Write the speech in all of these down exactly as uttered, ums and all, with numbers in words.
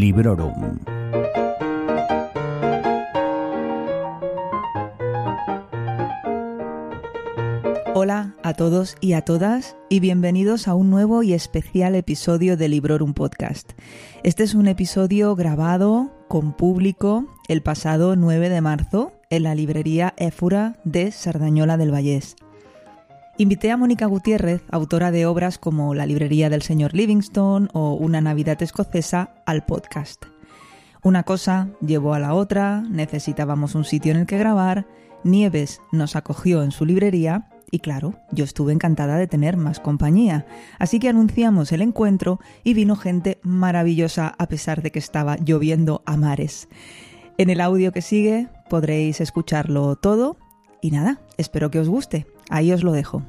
Librorum. Hola a todos y a todas y bienvenidos a un nuevo y especial episodio de Librorum Podcast. Este es un episodio grabado con público el pasado nueve de marzo en la librería Éfora de Sardañola del Vallès. Invité a Mónica Gutiérrez, autora de obras como La librería del señor Livingstone o Una Navidad escocesa, al podcast. Una cosa llevó a la otra, necesitábamos un sitio en el que grabar, Nieves nos acogió en su librería y claro, yo estuve encantada de tener más compañía. Así que anunciamos el encuentro y vino gente maravillosa a pesar de que estaba lloviendo a mares. En el audio que sigue podréis escucharlo todo y nada, espero que os guste. Ahí os lo dejo.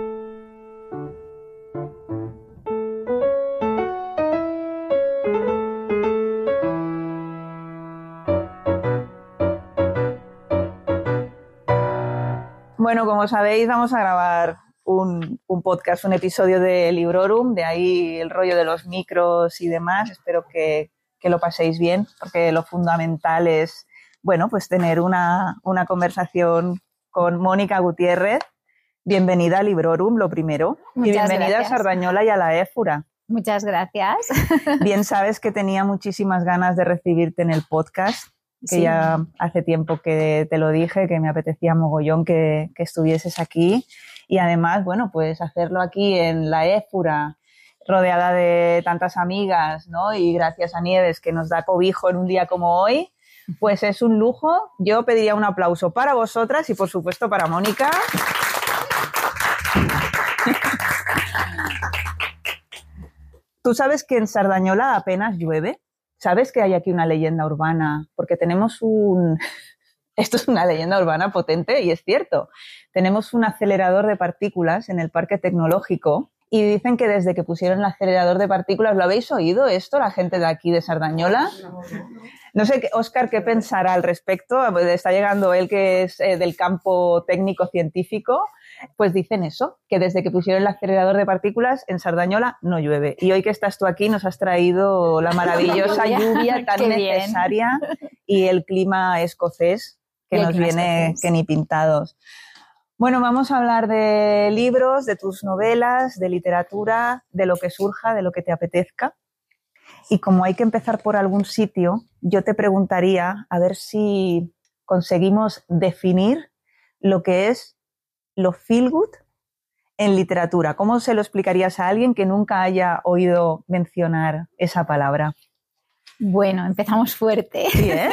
Bueno, como sabéis, vamos a grabar un, un podcast, un episodio de Librorum, de ahí el rollo de los micros y demás. Espero que, que lo paséis bien, porque lo fundamental es, bueno, pues tener una, una conversación con Mónica Gutiérrez. Bienvenida a Librorum, lo primero. Muchas y bienvenida gracias. a Sardañola y a la Éfora. Muchas gracias. Bien sabes que tenía muchísimas ganas de recibirte en el podcast, que Sí. ya hace tiempo que te lo dije, que me apetecía mogollón que, que estuvieses aquí. Y además, bueno, pues hacerlo aquí en la Éfora, rodeada de tantas amigas, ¿no? Y gracias a Nieves, que nos da cobijo en un día como hoy, pues es un lujo. Yo pediría un aplauso para vosotras y, por supuesto, para Mónica. ¿Tú sabes que en Sardañola apenas llueve? ¿Sabes que hay aquí una leyenda urbana? Porque tenemos un... Esto es una leyenda urbana potente y es cierto. Tenemos un acelerador de partículas en el Parque Tecnológico y dicen que desde que pusieron el acelerador de partículas, ¿lo habéis oído esto, la gente de aquí de Sardañola? No sé, Óscar, ¿qué pensará al respecto? Está llegando él, que es eh, del campo técnico-científico. Pues dicen eso, que desde que pusieron el acelerador de partículas en Sardañola no llueve. Y hoy que estás tú aquí nos has traído la maravillosa lluvia tan Qué necesaria y el clima escocés que Y el nos clima viene escocés. que ni pintados. Bueno, vamos a hablar de libros, de tus novelas, de literatura, de lo que surja, de lo que te apetezca. Y como hay que empezar por algún sitio, yo te preguntaría a ver si conseguimos definir lo que es lo feel good en literatura. ¿Cómo se lo explicarías a alguien que nunca haya oído mencionar esa palabra? Bueno, empezamos fuerte. Sí, ¿eh?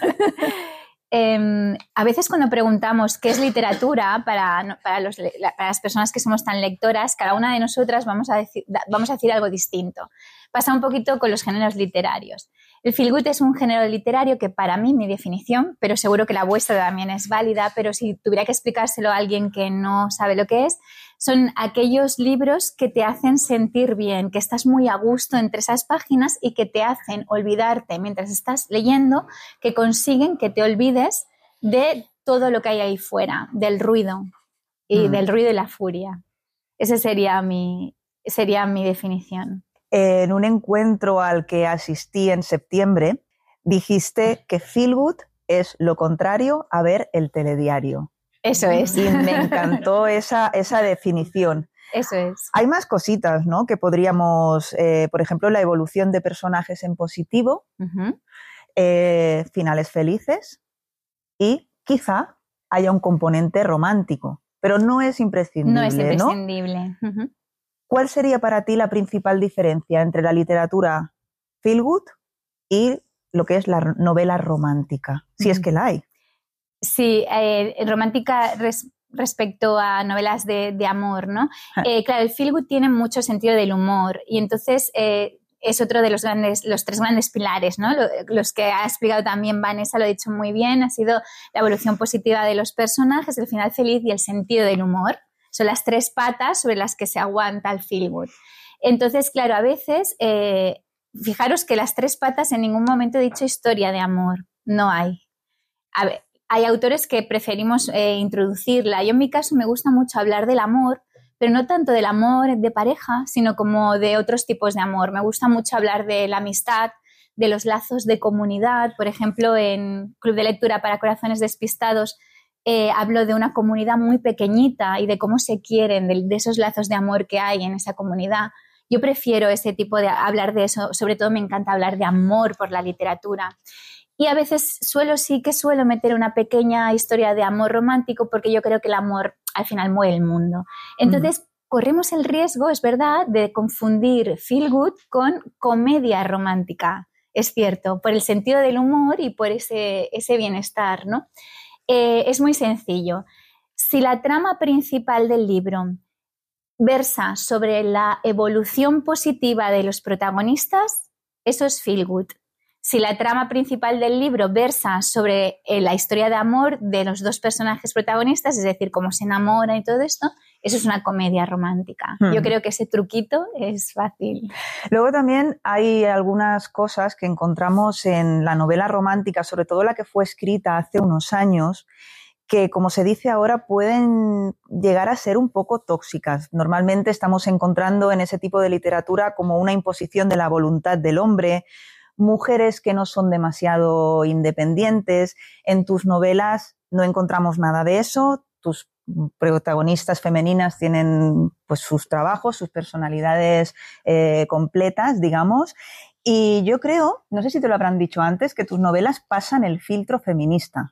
eh, a veces cuando preguntamos qué es literatura para, para, los, para las personas que somos tan lectoras, cada una de nosotras vamos a decir, vamos a decir algo distinto. Pasa un poquito con los géneros literarios. El feel good es un género literario que para mí, mi definición, pero seguro que la vuestra también es válida, pero si tuviera que explicárselo a alguien que no sabe lo que es, son aquellos libros que te hacen sentir bien, que estás muy a gusto entre esas páginas y que te hacen olvidarte mientras estás leyendo, que consiguen que te olvides de todo lo que hay ahí fuera, del ruido y mm. del ruido y la furia. Esa sería mi, sería mi definición. En un encuentro al que asistí en septiembre, dijiste que feel good es lo contrario a ver el telediario. Eso es. Y me encantó esa, esa definición. Eso es. Hay más cositas, ¿no? Que podríamos, eh, por ejemplo, la evolución de personajes en positivo, uh-huh. eh, finales felices y quizá haya un componente romántico, pero no es imprescindible, No es imprescindible. ¿no? Uh-huh. ¿Cuál sería para ti la principal diferencia entre la literatura feel good y lo que es la novela romántica? Si uh-huh. es que la hay. Sí, eh, romántica res, respecto a novelas de, de amor, ¿no? Eh, claro, el feel good tiene mucho sentido del humor y entonces eh, es otro de los grandes, los tres grandes pilares, ¿no? Los que ha explicado también Vanessa, lo ha dicho muy bien, ha sido la evolución positiva de los personajes, el final feliz y el sentido del humor. Son las tres patas sobre las que se aguanta el feel good. Entonces, claro, a veces, eh, fijaros que las tres patas en ningún momento he dicho historia de amor, no hay. A ver, hay autores que preferimos eh, introducirla. Yo en mi caso me gusta mucho hablar del amor, pero no tanto del amor de pareja, sino como de otros tipos de amor. Me gusta mucho hablar de la amistad, de los lazos de comunidad. Por ejemplo, en Club de Lectura para Corazones Despistados eh, hablo de una comunidad muy pequeñita y de cómo se quieren, de, de esos lazos de amor que hay en esa comunidad. Yo prefiero ese tipo de hablar de eso, sobre todo me encanta hablar de amor por la literatura. Y a veces suelo, sí que suelo meter una pequeña historia de amor romántico porque yo creo que el amor al final mueve el mundo. Entonces, mm. corremos el riesgo, es verdad, de confundir feel good con comedia romántica. Es cierto, por el sentido del humor y por ese, ese bienestar, ¿no? Eh, es muy sencillo. Si la trama principal del libro versa sobre la evolución positiva de los protagonistas, eso es feel good. Si la trama principal del libro versa sobre eh, la historia de amor de los dos personajes protagonistas, es decir, cómo se enamoran y todo esto, eso es una comedia romántica. Hmm. Yo creo que ese truquito es fácil. Luego también hay algunas cosas que encontramos en la novela romántica, sobre todo la que fue escrita hace unos años, que, como se dice ahora, pueden llegar a ser un poco tóxicas. Normalmente estamos encontrando en ese tipo de literatura como una imposición de la voluntad del hombre, mujeres que no son demasiado independientes. En tus novelas no encontramos nada de eso. Tus protagonistas femeninas tienen pues sus trabajos, sus personalidades eh, completas, digamos. Y yo creo, no sé si te lo habrán dicho antes, que tus novelas pasan el filtro feminista.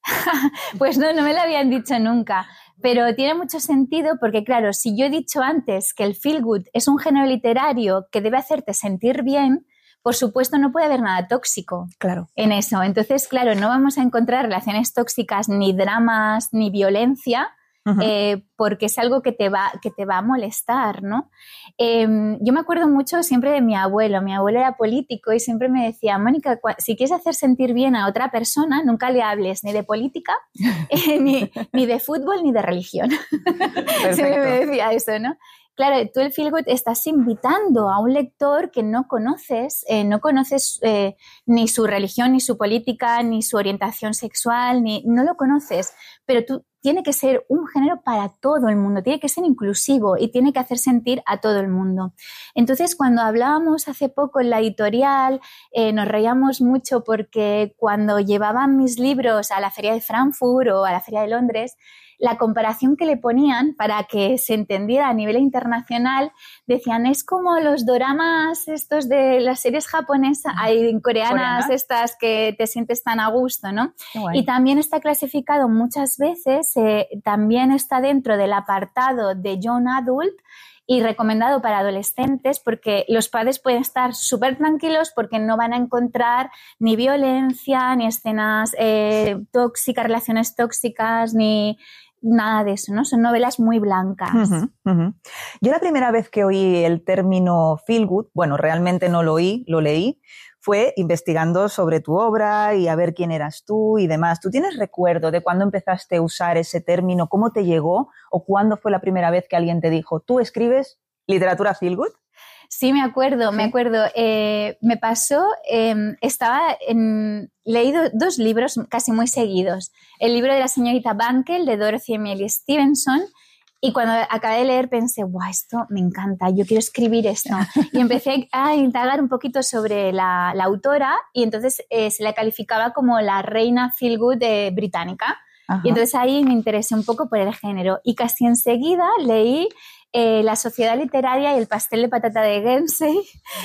Pues no, no me lo habían dicho nunca, pero tiene mucho sentido porque, claro, si yo he dicho antes que el feel good es un género literario que debe hacerte sentir bien, por supuesto no puede haber nada tóxico claro. en eso. Entonces, claro, no vamos a encontrar relaciones tóxicas, ni dramas, ni violencia, uh-huh. eh, porque es algo que te va, que te va a molestar, ¿no? Eh, yo me acuerdo mucho siempre de mi abuelo. Mi abuelo era político y siempre me decía, Mónica, si quieres hacer sentir bien a otra persona, nunca le hables ni de política, eh, ni, ni de fútbol, ni de religión. Siempre me decía eso, ¿no? Claro, tú el feel good estás invitando a un lector que no conoces, eh, no conoces eh, ni su religión, ni su política, ni su orientación sexual, ni, no lo conoces, pero tú tiene que ser un género para todo el mundo, tiene que ser inclusivo y tiene que hacer sentir a todo el mundo. Entonces, cuando hablábamos hace poco en la editorial, eh, nos reíamos mucho porque cuando llevaban mis libros a la Feria de Frankfurt o a la Feria de Londres, la comparación que le ponían para que se entendiera a nivel internacional, decían, es como los doramas estos de las series japonesas, hay coreanas ¿Coreana? Estas que te sientes tan a gusto, ¿no? Y también está clasificado muchas veces, eh, también está dentro del apartado de Young Adult y recomendado para adolescentes porque los padres pueden estar súper tranquilos porque no van a encontrar ni violencia, ni escenas eh, tóxicas, relaciones tóxicas, ni nada de eso, ¿no? Son novelas muy blancas. Uh-huh, uh-huh. Yo la primera vez que oí el término feel good, bueno, realmente no lo oí, lo leí, fue investigando sobre tu obra y a ver quién eras tú y demás. ¿Tú tienes recuerdo de cuándo empezaste a usar ese término? ¿Cómo te llegó? ¿O cuándo fue la primera vez que alguien te dijo, tú escribes literatura feel good? Sí, me acuerdo, ¿Sí? me acuerdo. Eh, me pasó, eh, estaba en, leí dos libros casi muy seguidos. El libro de la señorita Bankel, de Dorothy Emily Stevenson, y cuando acabé de leer pensé, guau, esto me encanta, yo quiero escribir esto. Y empecé a indagar un poquito sobre la, la autora y entonces eh, se la calificaba como la reina feel good eh, británica. Ajá. Y entonces ahí me interesé un poco por el género. Y casi enseguida leí Eh, La Sociedad Literaria y El Pastel de Patata de Guernsey.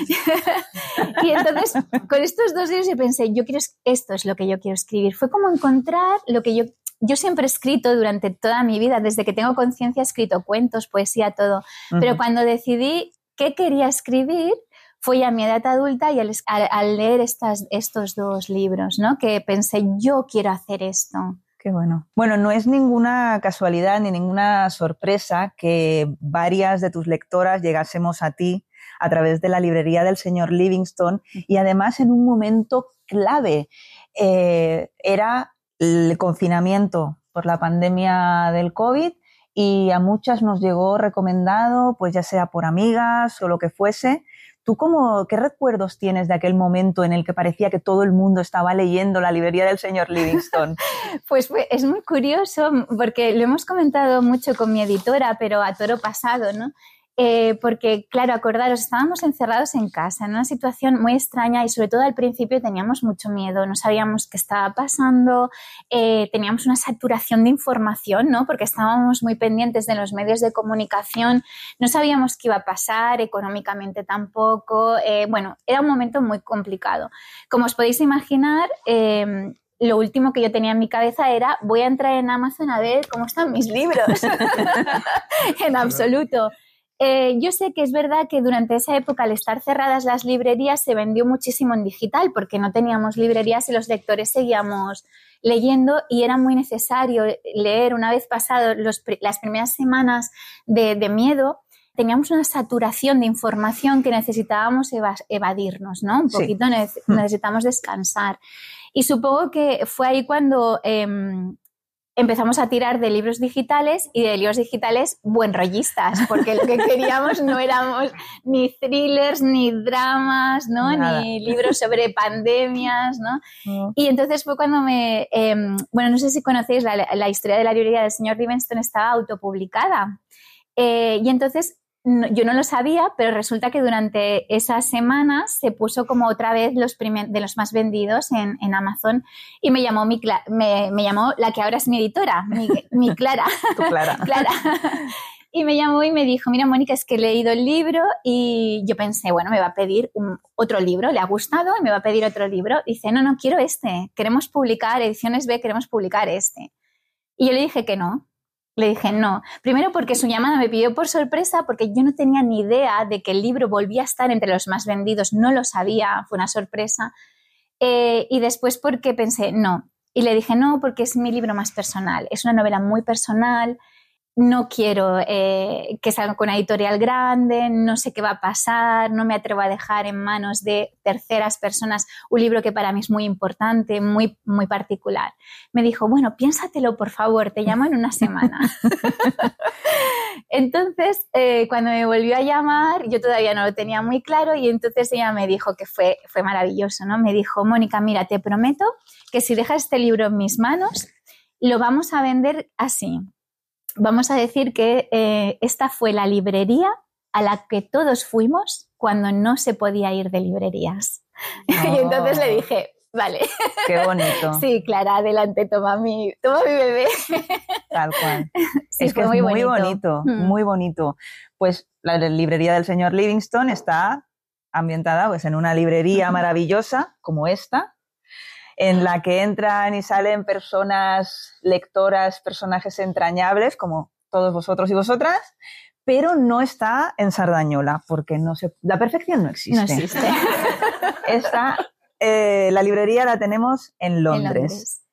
Y entonces, con estos dos libros yo pensé, yo quiero, esto es lo que yo quiero escribir. Fue como encontrar lo que yo, yo siempre he escrito durante toda mi vida, desde que tengo conciencia he escrito cuentos, poesía, todo. Uh-huh. Pero cuando decidí qué quería escribir, fue a mi edad adulta y al, al, al leer estas, estos dos libros, ¿no? Que pensé, yo quiero hacer esto. Qué bueno. Bueno, no es ninguna casualidad ni ninguna sorpresa que varias de tus lectoras llegásemos a ti a través de la librería del señor Livingstone y además en un momento clave. Eh, era el confinamiento por la pandemia del COVID y a muchas nos llegó recomendado, pues ya sea por amigas o lo que fuese. ¿Tú cómo, qué recuerdos tienes de aquel momento en el que parecía que todo el mundo estaba leyendo la librería del señor Livingstone? Pues es muy curioso porque lo hemos comentado mucho con mi editora, pero a toro pasado, ¿no? Eh, porque, claro, acordaros, estábamos encerrados en casa en una situación muy extraña y sobre todo al principio teníamos mucho miedo, no sabíamos qué estaba pasando, eh, teníamos una saturación de información, ¿no? Porque estábamos muy pendientes de los medios de comunicación, no sabíamos qué iba a pasar, económicamente tampoco, eh, bueno, era un momento muy complicado. Como os podéis imaginar, eh, lo último que yo tenía en mi cabeza era voy a entrar en Amazon a ver cómo están mis libros. En absoluto. Eh, yo sé que es verdad que durante esa época, al estar cerradas las librerías, se vendió muchísimo en digital porque no teníamos librerías y los lectores seguíamos leyendo y era muy necesario leer. Una vez pasado los, las primeras semanas de, de miedo, teníamos una saturación de información que necesitábamos eva, evadirnos, ¿no? Un poquito sí. neces- necesitamos descansar. Y supongo que fue ahí cuando... Eh, empezamos a tirar de libros digitales y de libros digitales buenrollistas, porque lo que queríamos no éramos ni thrillers, ni dramas, ¿no? Ni libros sobre pandemias, ¿no? No. Y entonces fue cuando me... Eh, bueno, no sé si conocéis, la, la historia de la librería del señor Livingstone estaba autopublicada. Eh, y entonces... No, yo no lo sabía, pero resulta que durante esas semanas se puso como otra vez los primer, de los más vendidos en, en Amazon y me llamó, mi, me, me llamó la que ahora es mi editora, mi, mi Clara. Tu Clara. Clara. Y me llamó y me dijo, mira, Mónica, es que he leído el libro y yo pensé, bueno, me va a pedir un, otro libro, le ha gustado y me va a pedir otro libro. Dice, no, no, quiero este, queremos publicar, Ediciones B, queremos publicar este. Y yo le dije que no. Le dije no. Primero porque su llamada me pidió por sorpresa porque yo no tenía ni idea de que el libro volvía a estar entre los más vendidos. No lo sabía, fue una sorpresa. Eh, y después porque pensé no. Y le dije no porque es mi libro más personal. Es una novela muy personal. No quiero eh, que salga con una editorial grande, no sé qué va a pasar, no me atrevo a dejar en manos de terceras personas un libro que para mí es muy importante, muy, muy particular. Me dijo, bueno, piénsatelo por favor, te llamo en una semana. Entonces, eh, cuando me volvió a llamar, yo todavía no lo tenía muy claro y entonces ella me dijo que fue, fue maravilloso, ¿no? Me dijo, Mónica, mira, te prometo que si dejas este libro en mis manos, lo vamos a vender así. Vamos a decir que eh, esta fue la librería a la que todos fuimos cuando no se podía ir de librerías. Oh. Y entonces le dije, vale. Qué bonito. Sí, Clara, adelante, toma mi, toma mi bebé. Tal cual. Sí, es que es muy bonito, muy bonito, mm. muy bonito. Pues la librería del señor Livingstone está ambientada pues, en una librería maravillosa como esta, en la que entran y salen personas lectoras, personajes entrañables, como todos vosotros y vosotras, pero no está en Sardañola, porque no se, la perfección no existe. No existe. Esta, eh, la librería la tenemos en Londres. En Londres.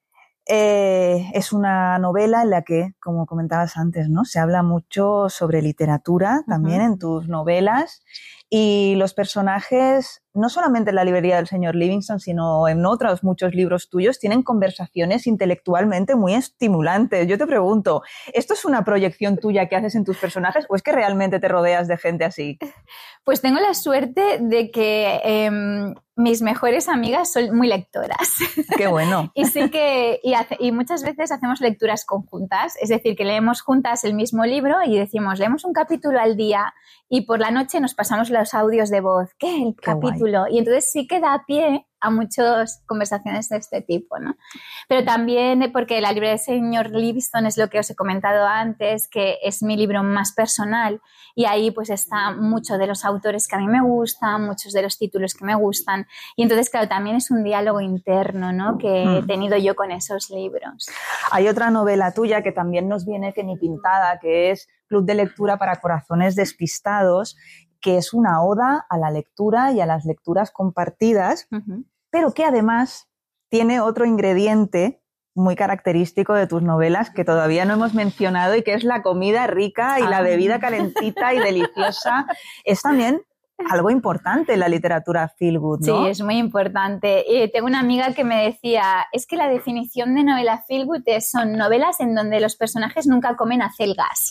Eh, es una novela en la que, como comentabas antes, ¿no? Se habla mucho sobre literatura también uh-huh. en tus novelas. Y los personajes, no solamente en la librería del señor Livingstone, sino en otros muchos libros tuyos, tienen conversaciones intelectualmente muy estimulantes. Yo te pregunto, ¿esto es una proyección tuya que haces en tus personajes o es que realmente te rodeas de gente así? Pues tengo la suerte de que eh, mis mejores amigas son muy lectoras. ¡Qué bueno! Y sí que, y, hace, y muchas veces hacemos lecturas conjuntas, es decir, que leemos juntas el mismo libro y decimos, leemos un capítulo al día y por la noche nos pasamos los audios de voz. ¿Qué? El Qué capítulo. Guay. Y entonces sí que da pie a muchas conversaciones de este tipo, ¿no? Pero también porque la librería del señor Livingstone es lo que os he comentado antes, que es mi libro más personal y ahí pues está mucho de los autores que a mí me gustan, muchos de los títulos que me gustan y entonces claro, también es un diálogo interno, ¿no? Que he tenido yo con esos libros. Hay otra novela tuya que también nos viene que ni pintada, que es Club de Lectura para Corazones Despistados, que es una oda a la lectura y a las lecturas compartidas, uh-huh. pero que además tiene otro ingrediente muy característico de tus novelas que todavía no hemos mencionado y que es la comida rica y ah. la bebida calentita y deliciosa. Es también algo importante en la literatura feel good, ¿no? Sí, es muy importante. Y tengo una amiga que me decía, es que la definición de novela feel good son novelas en donde los personajes nunca comen acelgas.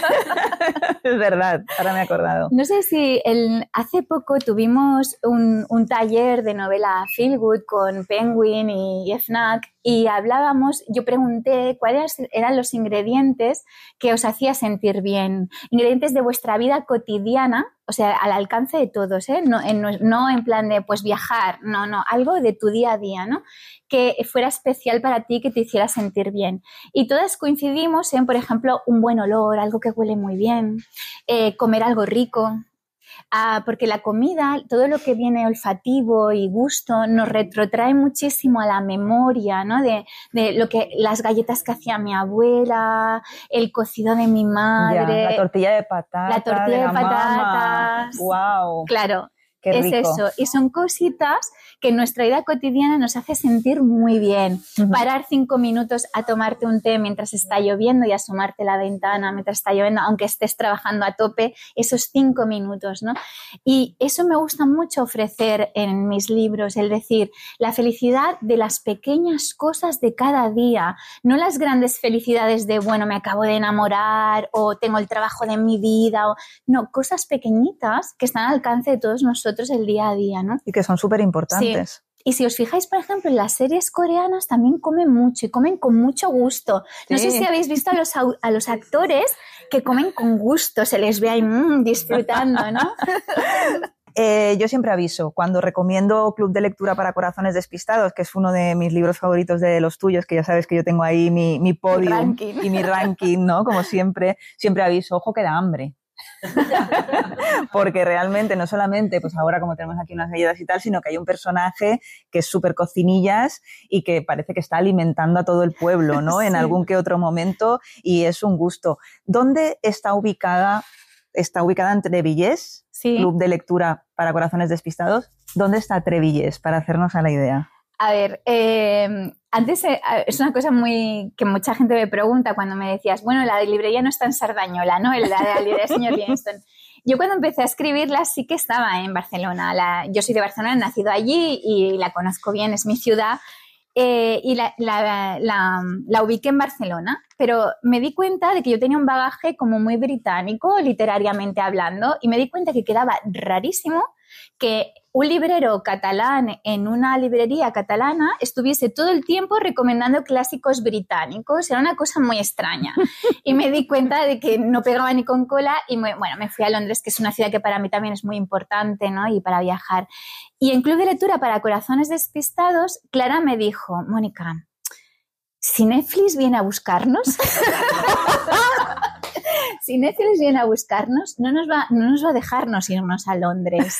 Es verdad, ahora me he acordado. No sé si el, hace poco tuvimos un, un taller de novela feel good con Penguin y F N A C y hablábamos, yo pregunté cuáles eran los ingredientes que os hacía sentir bien, ingredientes de vuestra vida cotidiana, o sea, al alcance de todos, ¿eh? No, en, no en plan de pues viajar, no, no, algo de tu día a día, ¿no? Que fuera especial para ti, que te hiciera sentir bien. Y todas coincidimos en, por ejemplo, un buen olor, algo que huele muy bien, eh, comer algo rico. Ah, porque la comida, todo lo que viene olfativo y gusto, nos retrotrae muchísimo a la memoria, ¿no? De, de lo que las galletas que hacía mi abuela, el cocido de mi madre, ya, la tortilla de patatas, la tortilla de, de patatas, wow, claro. Qué es rico. Eso, y son cositas que en nuestra vida cotidiana nos hace sentir muy bien. Uh-huh. Parar cinco minutos a tomarte un té mientras está lloviendo y asomarte a la ventana mientras está lloviendo, aunque estés trabajando a tope, esos cinco minutos, ¿no? Y eso me gusta mucho ofrecer en mis libros, el decir, la felicidad de las pequeñas cosas de cada día, no las grandes felicidades de, bueno, me acabo de enamorar o tengo el trabajo de mi vida, o, no, cosas pequeñitas que están al alcance de todos nosotros el día a día, ¿no? Y que son súper importantes. Sí. Y si os fijáis, por ejemplo, en las series coreanas también comen mucho y comen con mucho gusto. Sí. No sé si habéis visto a los, a los actores que comen con gusto, se les ve ahí mmm, disfrutando, ¿no? Eh, yo siempre aviso, cuando recomiendo Club de Lectura para Corazones Despistados, que es uno de mis libros favoritos de los tuyos, que ya sabes que yo tengo ahí mi, mi podium y mi ranking, ¿no? Como siempre, siempre aviso, ojo que da hambre. Porque realmente no solamente, pues ahora como tenemos aquí unas galletas y tal, sino que hay un personaje que es súper cocinillas y que parece que está alimentando a todo el pueblo, ¿no? Sí. En algún que otro momento, y es un gusto. ¿Dónde está ubicada? Está ubicada en Trevillés, sí. Club de Lectura para Corazones Despistados. ¿Dónde está Trevillés? Para hacernos a la idea. A ver, eh, antes eh, es una cosa muy que mucha gente me pregunta cuando me decías, bueno, la librería no está en Sardañola, ¿no? La de la librería del señor Livingston. Yo cuando empecé a escribirla sí que estaba en Barcelona. La, yo soy de Barcelona, he nacido allí y la conozco bien, es mi ciudad. Eh, y la, la, la, la ubiqué en Barcelona, pero me di cuenta de que yo tenía un bagaje como muy británico, literariamente hablando, y me di cuenta que quedaba rarísimo que un librero catalán en una librería catalana estuviese todo el tiempo recomendando clásicos británicos. Era una cosa muy extraña. Y me di cuenta de que no pegaba ni con cola y me, bueno, me fui a Londres, que es una ciudad que para mí también es muy importante, ¿no? Y para viajar. Y en Club de Lectura para Corazones Despistados, Clara me dijo, Mónica, si Netflix viene a buscarnos... Si Netflix viene a buscarnos, no nos va, no nos va a dejarnos irnos a Londres.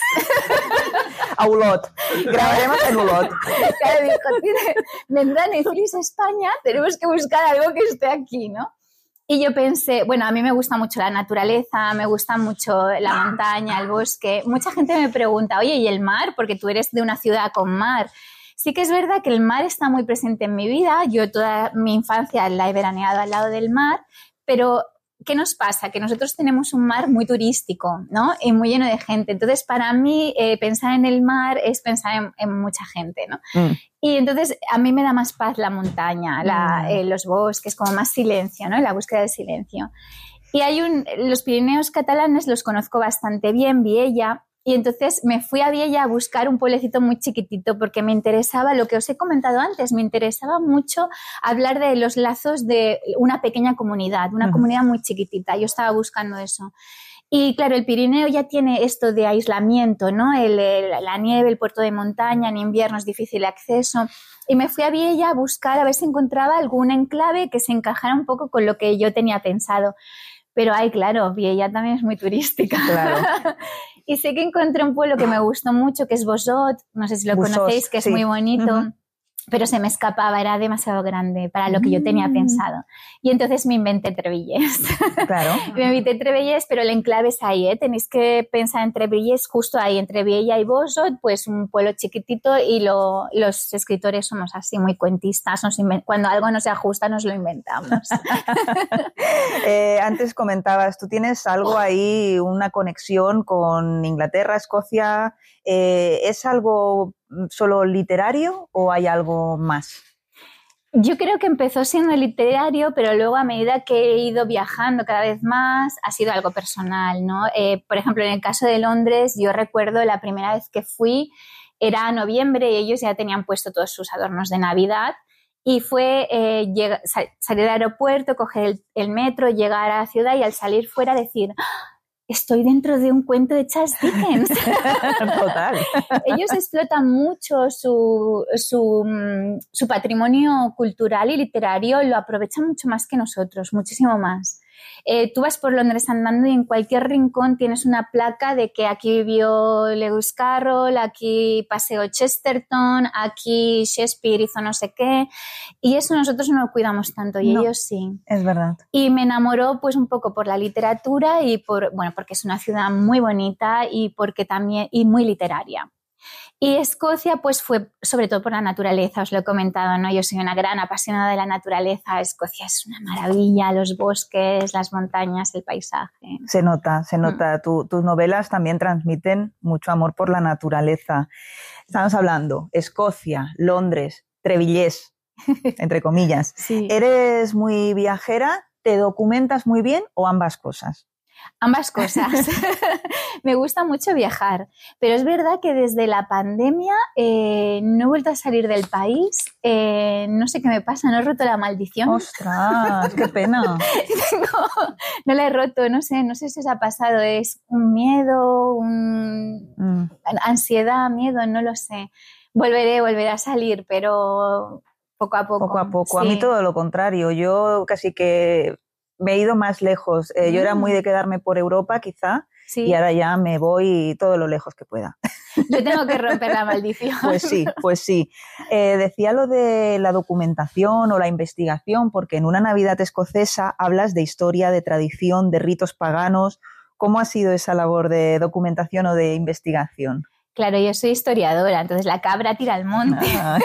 A Olot. Grabaremos en Olot. Claro, dijo, tiene, vendrá Netflix a España, tenemos que buscar algo que esté aquí, ¿no? Y yo pensé, bueno, a mí me gusta mucho la naturaleza, me gusta mucho la montaña, el bosque. Mucha gente me pregunta, oye, ¿y el mar? Porque tú eres de una ciudad con mar. Sí que es verdad que el mar está muy presente en mi vida. Yo toda mi infancia la he veraneado al lado del mar, pero... ¿qué nos pasa? Que nosotros tenemos un mar muy turístico, ¿no? Y muy lleno de gente. Entonces, para mí, eh, pensar en el mar es pensar en, en mucha gente, ¿no? Mm. Y entonces, a mí me da más paz la montaña, la, mm. eh, los bosques, como más silencio, ¿no? La búsqueda del silencio. Y hay un... Los Pirineos catalanes los conozco bastante bien, Viella. Y entonces me fui a Viella a buscar un pueblecito muy chiquitito porque me interesaba, lo que os he comentado antes, me interesaba mucho hablar de los lazos de una pequeña comunidad, una uh-huh. comunidad muy chiquitita. Yo estaba buscando eso. Y claro, el Pirineo ya tiene esto de aislamiento, ¿no? El, el, la nieve, el puerto de montaña, en invierno es difícil acceso. Y me fui a Viella a buscar a ver si encontraba algún enclave que se encajara un poco con lo que yo tenía pensado. Pero, ay, claro, Viella también es muy turística. Claro. Y sé que encontré un pueblo que me gustó mucho, que es Bosot, no sé si lo Busos, conocéis, que es sí. muy bonito, uh-huh. pero se me escapaba, era demasiado grande para lo que yo tenía pensado. Y entonces me inventé Trevillés. Claro. me inventé Trevillés, pero el enclave es ahí, ¿eh? Tenéis que pensar en Trevillés, justo ahí, entre Viella y Bosot, pues un pueblo chiquitito y lo, los escritores somos así, muy cuentistas, nos invent- cuando algo no se ajusta nos lo inventamos. eh, antes comentabas, tú tienes algo ahí, una conexión con Inglaterra, Escocia, eh, ¿es algo solo literario o hay algo más? Yo creo que empezó siendo literario, pero luego a medida que he ido viajando cada vez más ha sido algo personal, ¿no? Eh, por ejemplo, en el caso de Londres, yo recuerdo la primera vez que fui, era noviembre y ellos ya tenían puesto todos sus adornos de Navidad Y fue eh, llega, sal, salir del aeropuerto, coger el, el metro, llegar a la ciudad y al salir fuera decir... estoy dentro de un cuento de Charles Dickens. Total. Ellos explotan mucho su, su, su patrimonio cultural y literario, lo aprovechan mucho más que nosotros, muchísimo más. Eh, tú vas por Londres andando y en cualquier rincón tienes una placa de que aquí vivió Lewis Carroll, aquí paseó Chesterton, aquí Shakespeare hizo no sé qué, y eso nosotros no lo cuidamos tanto y no, ellos sí. Es verdad. Y me enamoró pues un poco por la literatura y por, bueno, porque es una ciudad muy bonita y porque también, y muy literaria. Y Escocia pues fue sobre todo por la naturaleza, os lo he comentado, ¿no? Yo soy una gran apasionada de la naturaleza. Escocia es una maravilla, los bosques, las montañas, el paisaje. Se nota, se nota. Mm. Tu, tus novelas también transmiten mucho amor por la naturaleza. Estamos hablando Escocia, Londres, Trevillés, entre comillas. Sí. ¿Eres muy viajera? ¿Te documentas muy bien o ambas cosas? Ambas cosas. Me gusta mucho viajar, pero es verdad que desde la pandemia eh, no he vuelto a salir del país. Eh, no sé qué me pasa, no he roto la maldición. ¡Ostras, qué pena! no, no la he roto, no sé, no sé si os ha pasado. Es un miedo, un... Mm. ansiedad, miedo, no lo sé. Volveré, volveré a salir, pero poco a poco. Poco a poco. Sí. A mí todo lo contrario. Yo casi que... me he ido más lejos. Eh, mm. Yo era muy de quedarme por Europa, quizá, sí. Y ahora ya me voy todo lo lejos que pueda. Yo tengo que romper la maldición. Pues sí, pues sí. Eh, decía lo de la documentación o la investigación, porque en Una Navidad Escocesa hablas de historia, de tradición, de ritos paganos. ¿Cómo ha sido esa labor de documentación o de investigación? Claro, yo soy historiadora, entonces la cabra tira al monte.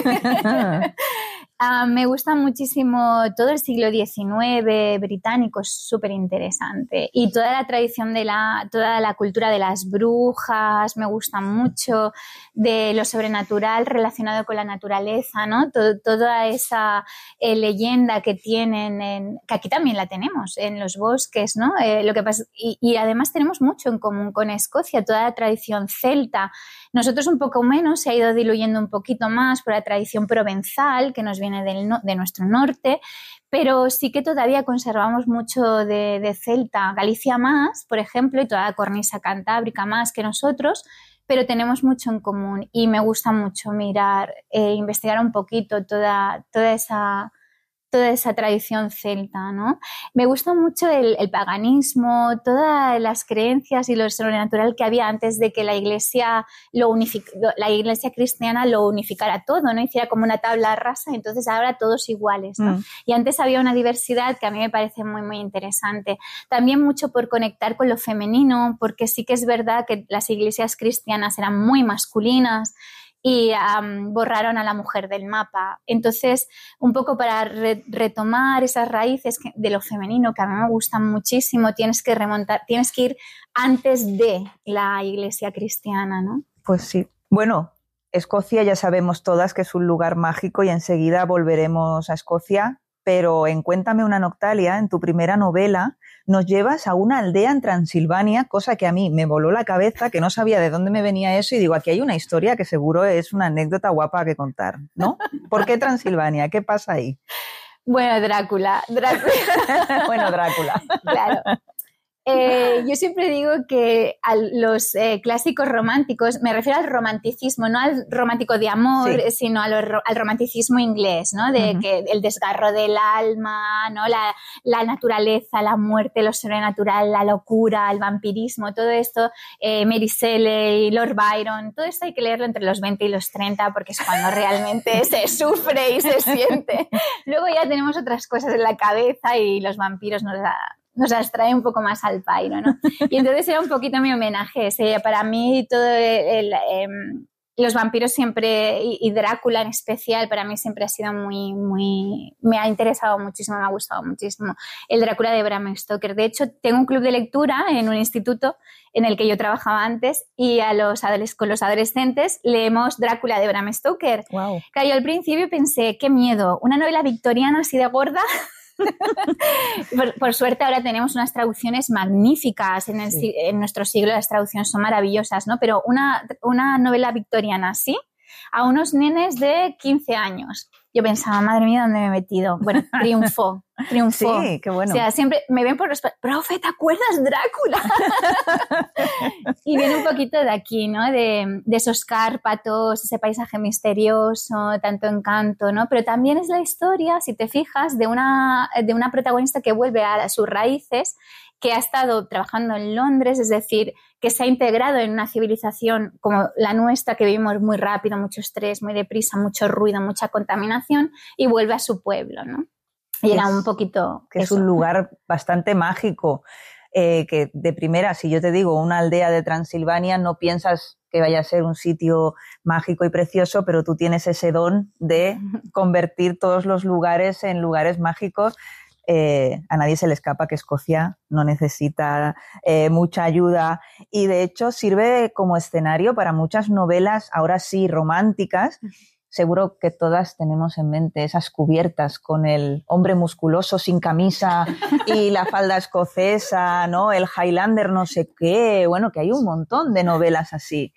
Ah. Uh, me gusta muchísimo todo el siglo diecinueve británico, es súper interesante. Y toda la tradición de la, toda la cultura de las brujas, me gusta mucho, de lo sobrenatural relacionado con la naturaleza, ¿no? Todo, toda esa eh, leyenda que tienen, en, que aquí también la tenemos, en los bosques, ¿no? Eh, lo que pasa, y, y además tenemos mucho en común con Escocia, toda la tradición celta. Nosotros un poco menos, se ha ido diluyendo un poquito más por la tradición provenzal, que nos viene del no, de nuestro norte, pero sí que todavía conservamos mucho de, de celta. Galicia más, por ejemplo, y toda la cornisa cantábrica más que nosotros, pero tenemos mucho en común y me gusta mucho mirar e eh, investigar un poquito toda, toda esa... toda esa tradición celta, ¿no? Me gusta mucho el, el paganismo, todas las creencias y lo sobrenatural que había antes de que la iglesia, lo unific- la iglesia cristiana lo unificara todo, ¿no? Hiciera como una tabla rasa y entonces ahora todos iguales, ¿no? Mm. Y antes había una diversidad que a mí me parece muy, muy interesante. También mucho por conectar con lo femenino, porque sí que es verdad que las iglesias cristianas eran muy masculinas, y um, borraron a la mujer del mapa. Entonces, un poco para re- retomar esas raíces que, de lo femenino, que a mí me gustan muchísimo, tienes que remontar, tienes que ir antes de la iglesia cristiana, ¿no? Pues sí. Bueno, Escocia ya sabemos todas que es un lugar mágico y enseguida volveremos a Escocia, pero en Cuéntame una Noctalia, en tu primera novela, nos llevas a una aldea en Transilvania, cosa que a mí me voló la cabeza, que no sabía de dónde me venía eso, y digo, aquí hay una historia que seguro es una anécdota guapa que contar, ¿no? ¿Por qué Transilvania? ¿Qué pasa ahí? Bueno, Drácula. Drácula. bueno, Drácula. Claro. Eh, yo siempre digo que a los eh, clásicos románticos, me refiero al romanticismo, no al romántico de amor, sí. sino a lo, al romanticismo inglés, ¿no? De uh-huh. que el desgarro del alma, ¿no? La, la naturaleza, la muerte, lo sobrenatural, la locura, el vampirismo, todo esto, eh, Mary Shelley, Lord Byron, todo esto hay que leerlo entre los veinte y los treinta porque es cuando realmente se sufre y se siente. Luego ya tenemos otras cosas en la cabeza y los vampiros nos da... nos abstrae un poco más al pairo, ¿no? Y entonces era un poquito mi homenaje ese. Para mí todo el, el, eh, los vampiros siempre, y, y Drácula en especial, para mí siempre ha sido muy, muy... me ha interesado muchísimo, me ha gustado muchísimo. El Drácula de Bram Stoker. De hecho, tengo un club de lectura en un instituto en el que yo trabajaba antes y a los adoles- con los adolescentes leemos Drácula de Bram Stoker. Wow. Claro, yo al principio pensé, qué miedo, una novela victoriana así de gorda... por, por suerte ahora tenemos unas traducciones magníficas en, el, sí. en nuestro siglo, las traducciones son maravillosas, ¿no? Pero una, una novela victoriana así, a unos nenes de quince años, yo pensaba, madre mía, ¿dónde me he metido? Bueno, triunfó, triunfó. Sí, qué bueno. O sea, siempre me ven por los... ¡Profe, ¿te acuerdas Drácula? Y viene un poquito de aquí, ¿no? De, de esos Cárpatos, ese paisaje misterioso, tanto encanto, ¿no? Pero también es la historia, si te fijas, de una, de una protagonista que vuelve a sus raíces, que ha estado trabajando en Londres, es decir, que se ha integrado en una civilización como la nuestra, que vivimos muy rápido, mucho estrés, muy deprisa, mucho ruido, mucha contaminación, y vuelve a su pueblo, ¿no? Y era un poquito... Que eso. Es un lugar bastante mágico, eh, que de primera, si yo te digo una aldea de Transilvania, no piensas que vaya a ser un sitio mágico y precioso, pero tú tienes ese don de convertir todos los lugares en lugares mágicos. Eh, a nadie se le escapa que Escocia no necesita eh, mucha ayuda y de hecho sirve como escenario para muchas novelas, ahora sí, románticas. Seguro que todas tenemos en mente esas cubiertas con el hombre musculoso sin camisa y la falda escocesa, ¿no? El Highlander no sé qué, bueno, que hay un montón de novelas así.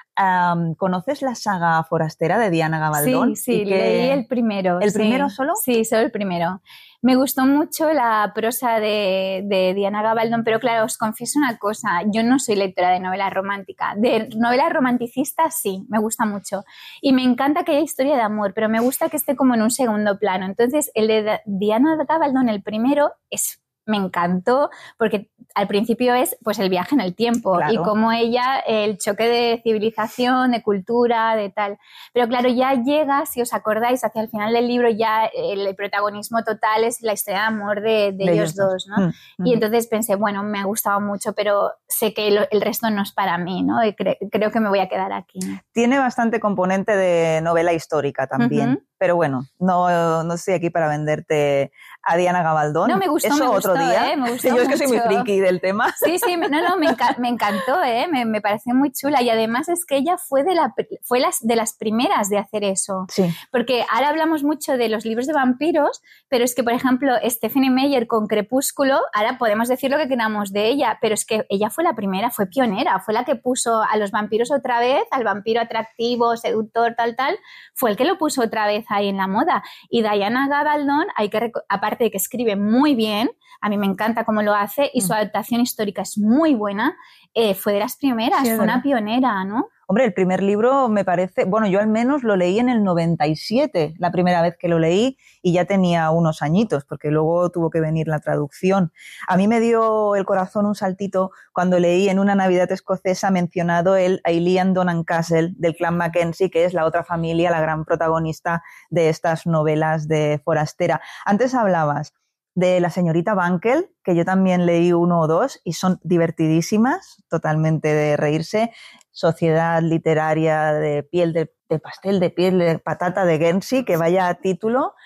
Um, ¿Conoces la saga forastera de Diana Gabaldón? Sí, sí, que... leí el primero. ¿El sí. primero solo? Sí, solo el primero. Me gustó mucho la prosa de, de Diana Gabaldón, pero claro, os confieso una cosa, yo no soy lectora de novela romántica. De novela romanticista sí, me gusta mucho. Y me encanta que haya historia de amor, pero me gusta que esté como en un segundo plano. Entonces, el de Diana Gabaldón, el primero, es... me encantó porque al principio es pues el viaje en el tiempo, claro, y como ella, el choque de civilización, de cultura, de tal. Pero claro, ya llega, si os acordáis, hacia el final del libro ya el, el protagonismo total es la historia de amor de, de, de ellos, ellos dos, ¿no? Mm, y mm. entonces pensé, bueno, me ha gustado mucho, pero sé que lo, el resto no es para mí, ¿no? Y cre- creo que me voy a quedar aquí. Tiene bastante componente de novela histórica también, uh-huh. pero bueno, no, no estoy aquí para venderte a Diana Gabaldón. No, me gustó, Eso me otro gustó, día. ¿eh? Me gustó Yo es que mucho. soy muy friki del tema. Sí, sí, no, no, me, enca- me encantó, ¿eh? Me, me pareció muy chula y además es que ella fue de, la, fue las, de las primeras de hacer eso. Sí. Porque ahora hablamos mucho de los libros de vampiros, pero es que, por ejemplo, Stephenie Meyer con Crepúsculo, ahora podemos decir lo que queramos de ella, pero es que ella fue la primera, fue pionera, fue la que puso a los vampiros otra vez, al vampiro atractivo, seductor, tal, tal, fue el que lo puso otra vez ahí en la moda. Y Diana Gabaldón, hay que rec- aparte de que escribe muy bien, a mí me encanta cómo lo hace y mm. su adaptación histórica es muy buena, eh, fue de las primeras, sí, fue una pionera, ¿no? Hombre, el primer libro me parece, bueno, yo al menos lo leí en el noventa y siete, la primera vez que lo leí, y ya tenía unos añitos, porque luego tuvo que venir la traducción. A mí me dio el corazón un saltito cuando leí en Una Navidad Escocesa mencionado el Ailill Donan Castle del clan Mackenzie, que es la otra familia, la gran protagonista de estas novelas de forastera. Antes hablabas de La señorita Banquel, que yo también leí uno o dos y son divertidísimas, totalmente de reírse. Sociedad literaria de piel de, de pastel, de piel de patata de Guernsey, que vaya título.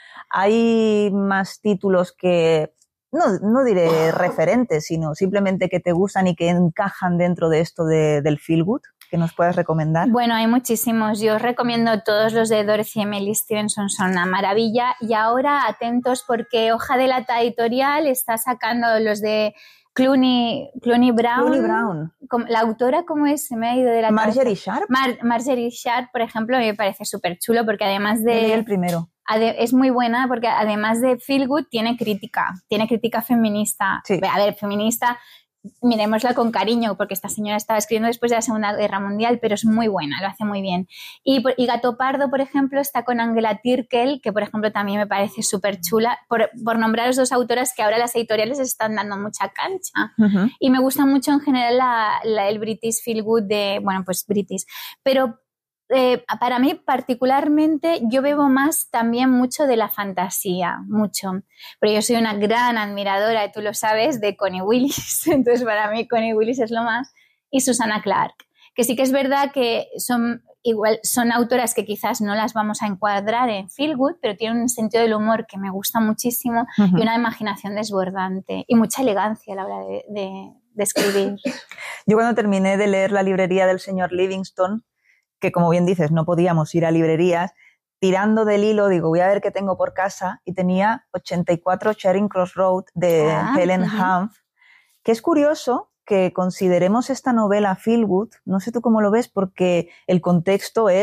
Hay más títulos que, no, no diré referentes, sino simplemente que te gustan y que encajan dentro de esto de, del feel good, que nos puedas recomendar. Bueno, hay muchísimos. Yo os recomiendo todos los de Dorothy Emily Stevenson, son una maravilla. Y ahora atentos porque Hoja de Lata Editorial está sacando los de Clooney, Clooney Brown. Clooney Brown. La autora, ¿cómo es? Se me ha ido de la Marjorie Sharp. Mar- Marjorie Sharp, por ejemplo, me parece súper chulo porque además de... Leí el primero. Ade- es muy buena porque además de feel good tiene crítica, tiene crítica feminista. Sí. A ver, feminista, miremosla con cariño porque esta señora estaba escribiendo después de la Segunda Guerra Mundial, pero es muy buena, lo hace muy bien. Y, y Gato Pardo, por ejemplo, está con Angela Tirkel, que por ejemplo también me parece súper chula, por, por nombrar dos autoras que ahora las editoriales están dando mucha cancha. Uh-huh. Y me gusta mucho en general la, la, el British feel good de, bueno, pues British, pero... Eh, para mí particularmente yo bebo más también mucho de la fantasía, mucho, porque yo soy una gran admiradora, tú lo sabes, de Connie Willis, entonces para mí Connie Willis es lo más, y Susanna Clarke, que sí que es verdad que son, igual, son autoras que quizás no las vamos a encuadrar en feel good, pero tienen un sentido del humor que me gusta muchísimo uh-huh. y una imaginación desbordante y mucha elegancia a la hora de, de, de escribir. Yo cuando terminé de leer La librería del señor Livingstone, que como bien dices, no podíamos ir a librerías, tirando del hilo, digo, voy a ver qué tengo por casa, y tenía ochenta y cuatro Charing Cross Road de ah, Helen uh-huh. Humph, que es curioso que consideremos esta novela feel good, no sé tú cómo lo ves, porque el contexto es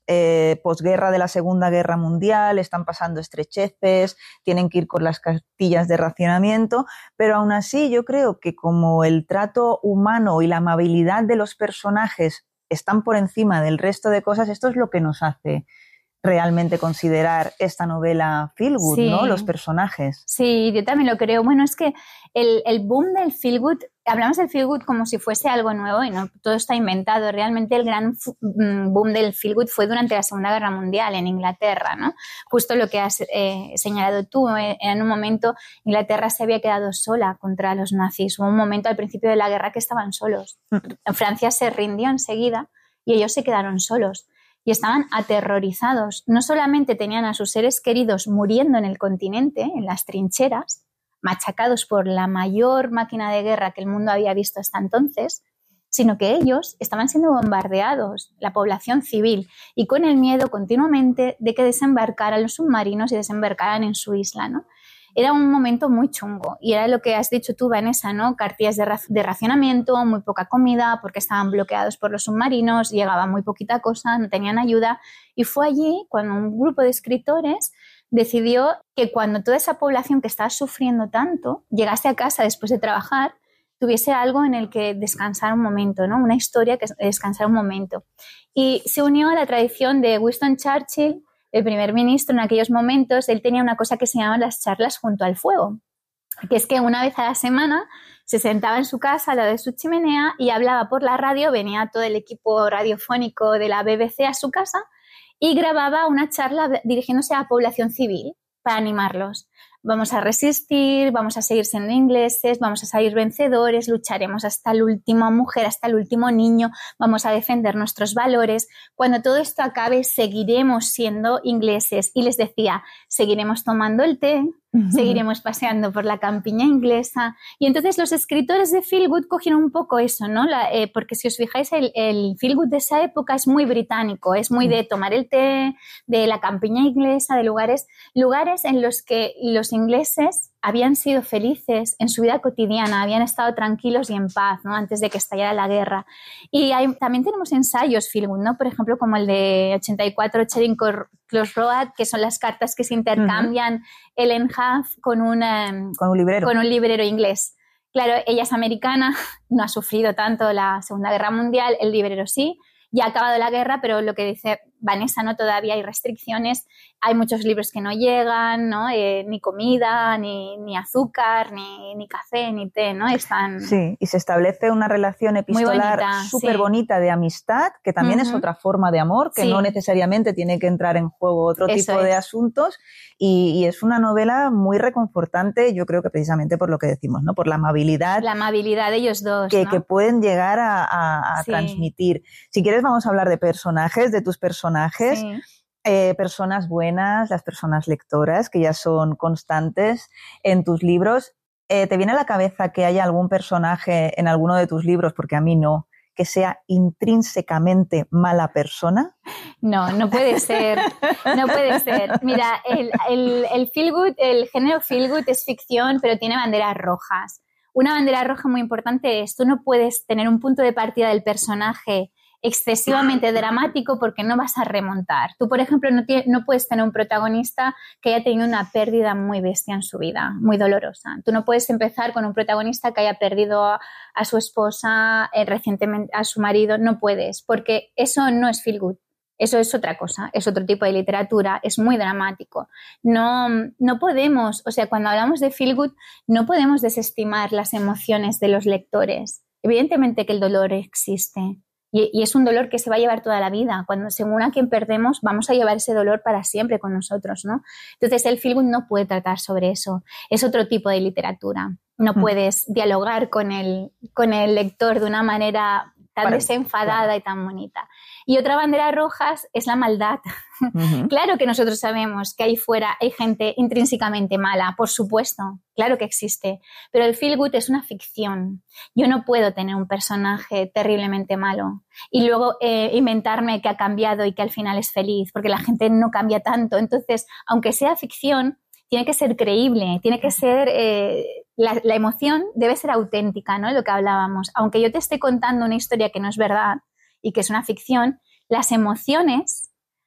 eh, posguerra de la Segunda Guerra Mundial, están pasando estrecheces, tienen que ir con las cartillas de racionamiento, pero aún así yo creo que como el trato humano y la amabilidad de los personajes están por encima del resto de cosas, esto es lo que nos hace realmente considerar esta novela feel good, sí. ¿no? Los personajes. Sí, yo también lo creo. Bueno, es que el, el boom del feel good, hablamos del feel good como si fuese algo nuevo y no, todo está inventado. Realmente el gran boom del feel good fue durante la Segunda Guerra Mundial en Inglaterra, ¿no? Justo lo que has eh, señalado tú, eh, en un momento Inglaterra se había quedado sola contra los nazis. Hubo un momento al principio de la guerra que estaban solos. Francia se rindió enseguida y ellos se quedaron solos. Y estaban aterrorizados. No solamente tenían a sus seres queridos muriendo en el continente, en las trincheras, machacados por la mayor máquina de guerra que el mundo había visto hasta entonces, sino que ellos estaban siendo bombardeados, la población civil, y con el miedo continuamente de que desembarcaran los submarinos y desembarcaran en su isla, ¿no? Era un momento muy chungo y era lo que has dicho tú, Vanessa, ¿no? Cartillas de, ra- de racionamiento, muy poca comida porque estaban bloqueados por los submarinos, llegaba muy poquita cosa, no tenían ayuda y fue allí cuando un grupo de escritores decidió que cuando toda esa población que estaba sufriendo tanto llegase a casa después de trabajar, tuviese algo en el que descansar un momento, ¿no? Una historia que descansar un momento. Y se unió a la tradición de Winston Churchill, el primer ministro. En aquellos momentos, él tenía una cosa que se llamaban las charlas junto al fuego, que es que una vez a la semana se sentaba en su casa al lado de su chimenea y hablaba por la radio, venía todo el equipo radiofónico de la B B C a su casa y grababa una charla dirigiéndose a la población civil para animarlos. Vamos a resistir, vamos a seguir siendo ingleses, vamos a salir vencedores, lucharemos hasta la última mujer, hasta el último niño, vamos a defender nuestros valores. Cuando todo esto acabe, seguiremos siendo ingleses. Y les decía, seguiremos tomando el té, uh-huh. seguiremos paseando por la campiña inglesa. Y entonces los escritores de Feel Good cogieron un poco eso, ¿no? La, eh, porque si os fijáis, el, el Feel Good de esa época es muy británico, es muy de tomar el té, de la campiña inglesa, de lugares, lugares en los que los ingleses habían sido felices en su vida cotidiana, habían estado tranquilos y en paz, ¿no? Antes de que estallara la guerra. Y hay, también tenemos ensayos feel good, ¿no? Por ejemplo, como el de ochenta y cuatro Charing Cross Road, que son las cartas que se intercambian uh-huh. Ellen Huff con, una, con, un librero. con un librero inglés. Claro, ella es americana, no ha sufrido tanto la Segunda Guerra Mundial, el librero sí, ya ha acabado la guerra, pero lo que dice Vanessa, ¿no? Todavía hay restricciones, hay muchos libros que no llegan, ¿no? Eh, ni comida, ni, ni azúcar, ni, ni café, ni té, ¿no? Están... Sí, y se establece una relación epistolar súper sí. bonita de amistad, que también uh-huh. es otra forma de amor, que sí. no necesariamente tiene que entrar en juego otro Eso tipo es. de asuntos, y, y es una novela muy reconfortante, yo creo que precisamente por lo que decimos, ¿no? Por la amabilidad. La amabilidad de ellos dos, que, ¿no? que pueden llegar a, a, a sí. transmitir. Si quieres vamos a hablar de personajes, de tus personajes. Sí. Eh, personas buenas, las personas lectoras, que ya son constantes en tus libros. Eh, ¿Te viene a la cabeza que haya algún personaje en alguno de tus libros, porque a mí no, que sea intrínsecamente mala persona? No, no puede ser, no puede ser. Mira, el, el, el feel good, el género feel good es ficción, pero tiene banderas rojas. Una bandera roja muy importante es, tú no puedes tener un punto de partida del personaje excesivamente dramático porque no vas a remontar. Tú, por ejemplo, no, tiene, no puedes tener un protagonista que haya tenido una pérdida muy bestia en su vida, muy dolorosa. Tú no puedes empezar con un protagonista que haya perdido a, a su esposa, eh, recientemente a su marido. No puedes, porque eso no es feel good. Eso es otra cosa, es otro tipo de literatura, es muy dramático. No, no podemos, o sea, cuando hablamos de feel good, no podemos desestimar las emociones de los lectores. Evidentemente que el dolor existe. Y, y es un dolor que se va a llevar toda la vida. Cuando según a quien perdemos, vamos a llevar ese dolor para siempre con nosotros, ¿no? Entonces, el feel good no puede tratar sobre eso. Es otro tipo de literatura. No puedes dialogar con el, con el lector de una manera tan para, desenfadada claro. y tan bonita. Y otra bandera roja es la maldad. Uh-huh. Claro que nosotros sabemos que ahí fuera hay gente intrínsecamente mala, por supuesto, claro que existe, pero el feel good es una ficción. Yo no puedo tener un personaje terriblemente malo y luego eh, inventarme que ha cambiado y que al final es feliz, porque la gente no cambia tanto. Entonces, aunque sea ficción, tiene que ser creíble, tiene que ser... Eh, La, la emoción debe ser auténtica, ¿no? Lo que hablábamos. Aunque yo te esté contando una historia que no es verdad y que es una ficción, las emociones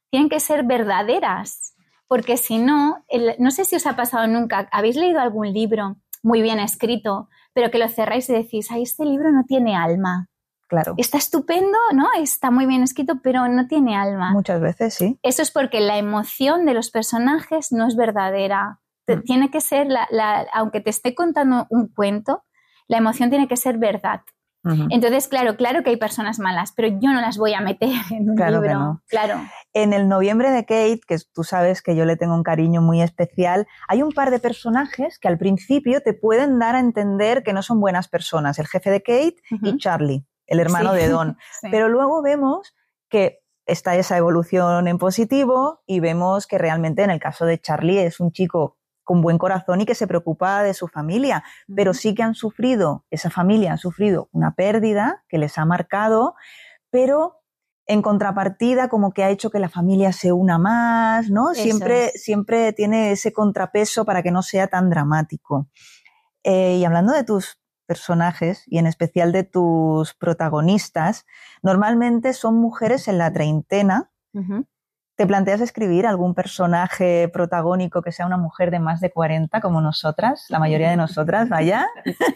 tienen que ser verdaderas, porque si no, el, no sé si os ha pasado nunca, ¿habéis leído algún libro muy bien escrito, pero que lo cerráis y decís, ay, este libro no tiene alma? Claro. Está estupendo, ¿no? Está muy bien escrito, pero no tiene alma. Muchas veces sí. Eso es porque la emoción de los personajes no es verdadera. Mm. Tiene que ser, la, la, aunque te esté contando un cuento, la emoción tiene que ser verdad. Uh-huh. Entonces, claro, claro que hay personas malas, pero yo no las voy a meter en un claro libro. Que no. Claro. En El noviembre de Kate, que tú sabes que yo le tengo un cariño muy especial, hay un par de personajes que al principio te pueden dar a entender que no son buenas personas. El jefe de Kate uh-huh. y Charlie, el hermano sí. de Don. Sí. Pero luego vemos que está esa evolución en positivo y vemos que realmente en el caso de Charlie es un chico con buen corazón y que se preocupa de su familia, uh-huh. pero sí que han sufrido, esa familia ha sufrido una pérdida que les ha marcado, pero en contrapartida como que ha hecho que la familia se una más, ¿no? Siempre, es. siempre tiene ese contrapeso para que no sea tan dramático. Eh, y hablando de tus personajes y en especial de tus protagonistas, normalmente son mujeres en la treintena. Uh-huh. ¿Te planteas escribir algún personaje protagónico que sea una mujer de más de cuarenta como nosotras? La mayoría de nosotras, vaya.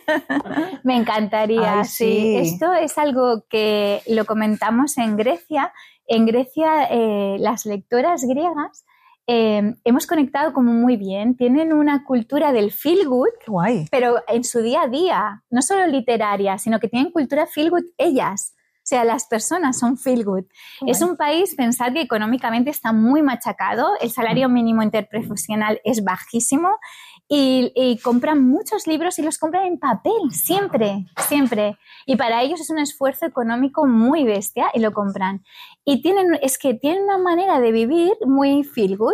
Me encantaría, Ay, sí. sí. Esto es algo que lo comentamos en Grecia. En Grecia, eh, las lectoras griegas eh, hemos conectado como muy bien. Tienen una cultura del feel good, guay. Pero en su día a día, no solo literaria, sino que tienen cultura feel good ellas. O sea, las personas son feel good. Bueno. Es un país, pensad que económicamente está muy machacado, el salario mínimo interprofesional es bajísimo y, y compran muchos libros y los compran en papel, siempre, siempre. Y para ellos es un esfuerzo económico muy bestia y lo compran. Y tienen, es que tienen una manera de vivir muy feel good.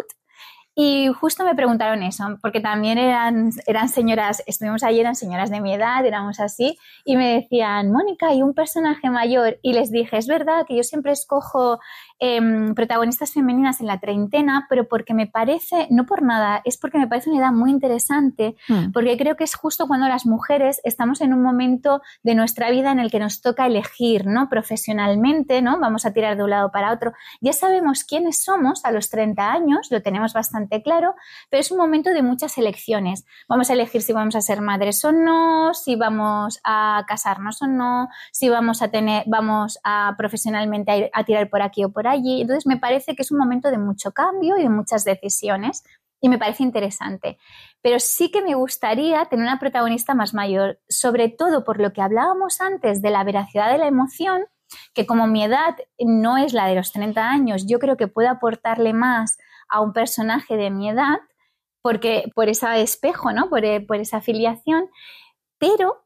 Y justo me preguntaron eso, porque también eran, eran señoras, estuvimos allí, eran señoras de mi edad, éramos así, y me decían, Mónica, ¿y un personaje mayor? Y les dije, es verdad que yo siempre escojo eh, protagonistas femeninas en la treintena, pero porque me parece, no por nada, es porque me parece una edad muy interesante, mm. porque creo que es justo cuando las mujeres estamos en un momento de nuestra vida en el que nos toca elegir, ¿no? Profesionalmente, ¿no? Vamos a tirar de un lado para otro. Ya sabemos quiénes somos a los treinta años, lo tenemos bastante claro, pero es un momento de muchas elecciones. Vamos a elegir si vamos a ser madres o no, si vamos a casarnos o no, si vamos a tener, vamos a profesionalmente a, ir, a tirar por aquí o por allí. Entonces me parece que es un momento de mucho cambio y de muchas decisiones y me parece interesante. Pero sí que me gustaría tener una protagonista más mayor, sobre todo por lo que hablábamos antes de la veracidad de la emoción, que como mi edad no es la de los treinta años, yo creo que puedo aportarle más a un personaje de mi edad porque, por ese espejo, ¿no? por, por esa afiliación, pero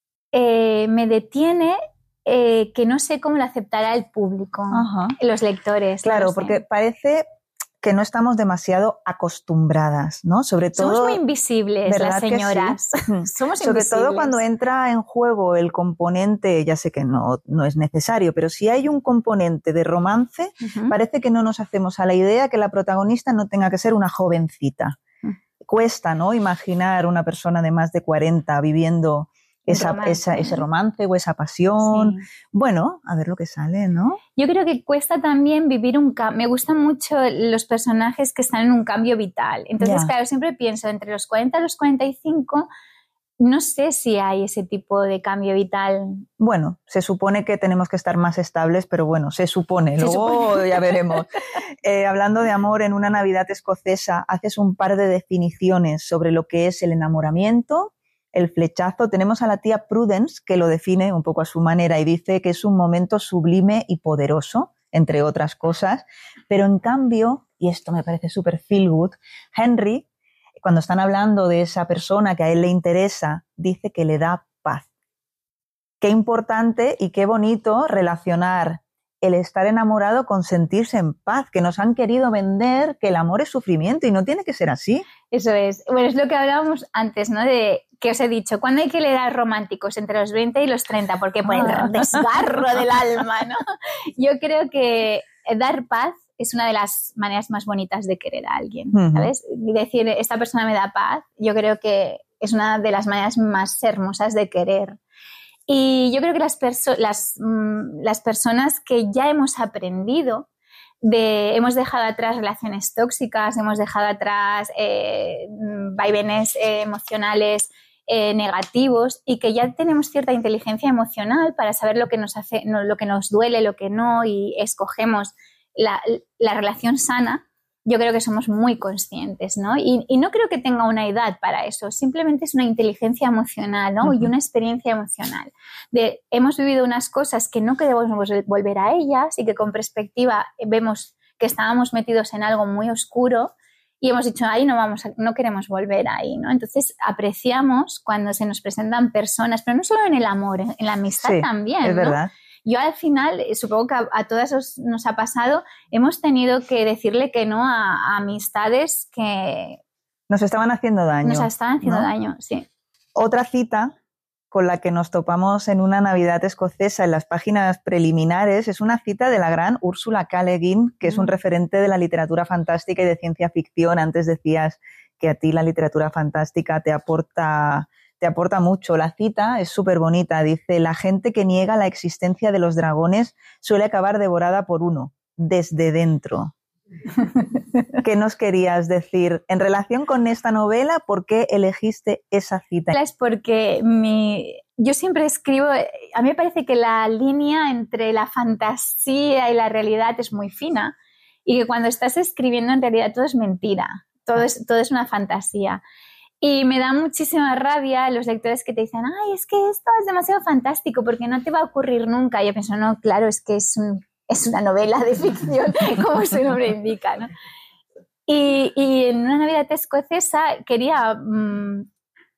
eh, me detiene eh, que no sé cómo lo aceptará el público, Ajá. los lectores. Claro, no porque parece que no estamos demasiado acostumbradas, ¿no? Sobre todo, somos muy invisibles las señoras. Sí? Somos Sobre invisibles. todo cuando entra en juego el componente, ya sé que no, no es necesario, pero si hay un componente de romance, uh-huh. parece que no nos hacemos a la idea que la protagonista no tenga que ser una jovencita. Uh-huh. Cuesta, ¿no? Imaginar una persona de más de cuarenta viviendo esa, romance, esa, ¿no? ese romance o esa pasión. Sí. Bueno, a ver lo que sale, ¿no? Yo creo que cuesta también vivir un cambio. Me gustan mucho los personajes que están en un cambio vital. Entonces, yeah. claro, siempre pienso entre los cuarenta y los cuarenta y cinco, no sé si hay ese tipo de cambio vital. Bueno, se supone que tenemos que estar más estables, pero bueno, se supone. Se Luego supone. Ya veremos. eh, hablando de amor, en Una Navidad Escocesa haces un par de definiciones sobre lo que es el enamoramiento, el flechazo. Tenemos a la tía Prudence, que lo define un poco a su manera y dice que es un momento sublime y poderoso, entre otras cosas. Pero en cambio, y esto me parece súper feel good, Henry, cuando están hablando de esa persona que a él le interesa, dice que le da paz. Qué importante y qué bonito relacionar el estar enamorado con sentirse en paz, que nos han querido vender que el amor es sufrimiento y no tiene que ser así. Eso es. Bueno, es lo que hablábamos antes, ¿no? De que os he dicho, ¿cuándo hay que leer románticos? Entre los veinte y los treinta, porque por el desgarro del alma, ¿no? Yo creo que dar paz es una de las maneras más bonitas de querer a alguien, ¿sabes? Uh-huh. Decir, esta persona me da paz, yo creo que es una de las maneras más hermosas de querer. Y yo creo que las, perso- las, mmm, las personas que ya hemos aprendido de hemos dejado atrás relaciones tóxicas, hemos dejado atrás eh, vaivenes eh, emocionales eh, negativos y que ya tenemos cierta inteligencia emocional para saber lo que nos hace, no, lo que nos duele, lo que no, y escogemos la, la relación sana. Yo creo que somos muy conscientes, ¿no? Y, y no creo que tenga una edad para eso, simplemente es una inteligencia emocional, ¿no? Uh-huh. Y una experiencia emocional. De, hemos vivido unas cosas que no queremos volver a ellas y que con perspectiva vemos que estábamos metidos en algo muy oscuro y hemos dicho, ahí no, vamos a, no queremos volver ahí, ¿no? Entonces apreciamos cuando se nos presentan personas, pero no solo en el amor, en la amistad sí, también, es ¿no? verdad. Yo al final, supongo que a, a todas os, nos ha pasado, hemos tenido que decirle que no a, a amistades que... Nos estaban haciendo daño. Nos estaban haciendo, ¿no?, daño, sí. Otra cita con la que nos topamos en una Navidad escocesa en las páginas preliminares es una cita de la gran Ursula K. Le Guin, que mm. es un referente de la literatura fantástica y de ciencia ficción. Antes decías que a ti la literatura fantástica te aporta... te aporta mucho. La cita es súper bonita. Dice, la gente que niega la existencia de los dragones suele acabar devorada por uno, desde dentro. ¿Qué nos querías decir? En relación con esta novela, ¿por qué elegiste esa cita? Es porque mi, yo siempre escribo, a mí me parece que la línea entre la fantasía y la realidad es muy fina y que cuando estás escribiendo en realidad todo es mentira, todo es, todo es una fantasía. Y me da muchísima rabia los lectores que te dicen, ay, es que esto es demasiado fantástico porque no te va a ocurrir nunca. Y yo pienso, no, claro, es que es, un, es una novela de ficción, como su nombre indica, ¿no? Y, y en una Navidad escocesa quería mmm,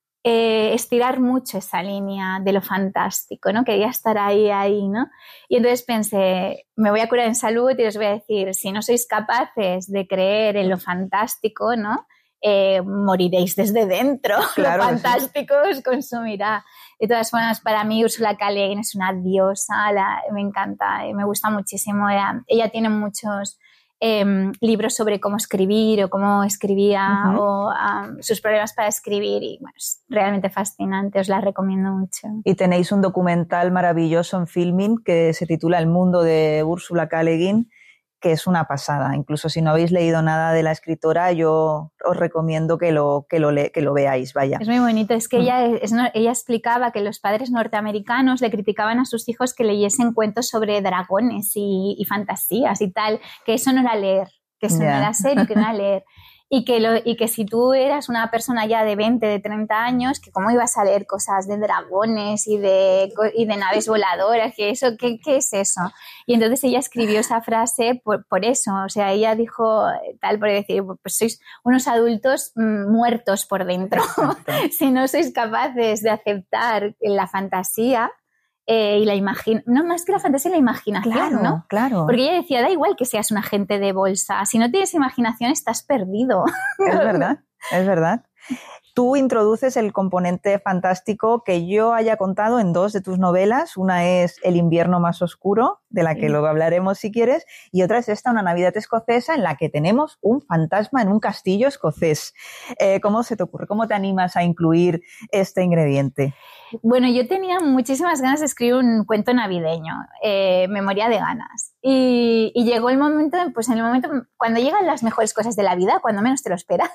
eh, estirar mucho esa línea de lo fantástico, ¿no? Quería estar ahí, ahí, ¿no? Y entonces pensé, me voy a curar en salud y os voy a decir, si no sois capaces de creer en lo fantástico, ¿no?, Eh, moriréis desde dentro, claro, lo fantástico sí. Os consumirá. De todas formas, para mí Ursula K. Le Guin es una diosa, la, me encanta, me gusta muchísimo. Ella, ella tiene muchos eh, libros sobre cómo escribir o cómo escribía uh-huh. o um, sus problemas para escribir y bueno, es realmente fascinante, os la recomiendo mucho. Y tenéis un documental maravilloso en Filmin que se titula El mundo de Ursula K. Le Guin, que es una pasada. Incluso si no habéis leído nada de la escritora, yo os recomiendo que lo, que lo, le, que lo veáis, vaya. Es muy bonito. Es que mm. ella, es, ella explicaba que los padres norteamericanos le criticaban a sus hijos que leyesen cuentos sobre dragones y, y fantasías y tal, que eso no era leer, que eso yeah. no era serio, que no era leer. Y que, lo, y que si tú eras una persona ya de veinte, de treinta años, que cómo ibas a leer cosas de dragones y de, y de naves voladoras, que eso, ¿qué, qué es eso? Y entonces ella escribió esa frase por, por eso, o sea, ella dijo tal por decir, pues sois unos adultos mm, muertos por dentro. Si no sois capaces de aceptar la fantasía, Eh, y la imaginación, no más que la fantasía, la imaginación, claro, ¿no? Claro. Porque ella decía, da igual que seas un agente de bolsa, si no tienes imaginación estás perdido. Es verdad, es verdad. Tú introduces el componente fantástico que yo haya contado en dos de tus novelas. Una es El invierno más oscuro, de la que sí. luego hablaremos si quieres, y otra es esta, Una Navidad escocesa, en la que tenemos un fantasma en un castillo escocés. Eh, ¿Cómo se te ocurre? ¿Cómo te animas a incluir este ingrediente? Bueno, yo tenía muchísimas ganas de escribir un cuento navideño, eh, me moría de ganas. Y, y llegó el momento, pues en el momento, cuando llegan las mejores cosas de la vida, cuando menos te lo esperas.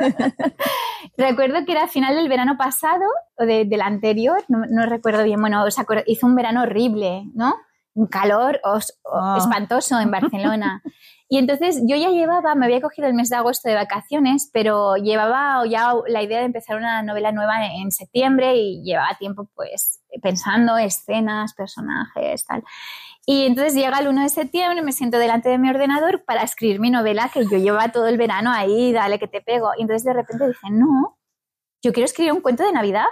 Recuerdo que era a final del verano pasado, o de, del anterior, no, no recuerdo bien, bueno, o sea, hizo un verano horrible, ¿no? Un calor os, oh. espantoso en Barcelona. Y entonces yo ya llevaba, me había cogido el mes de agosto de vacaciones, pero llevaba ya la idea de empezar una novela nueva en septiembre y llevaba tiempo pues pensando escenas, personajes, tal. Y entonces llega el uno de septiembre, me siento delante de mi ordenador para escribir mi novela que yo llevaba todo el verano ahí, dale que te pego. Y entonces de repente dije, no, yo quiero escribir un cuento de Navidad.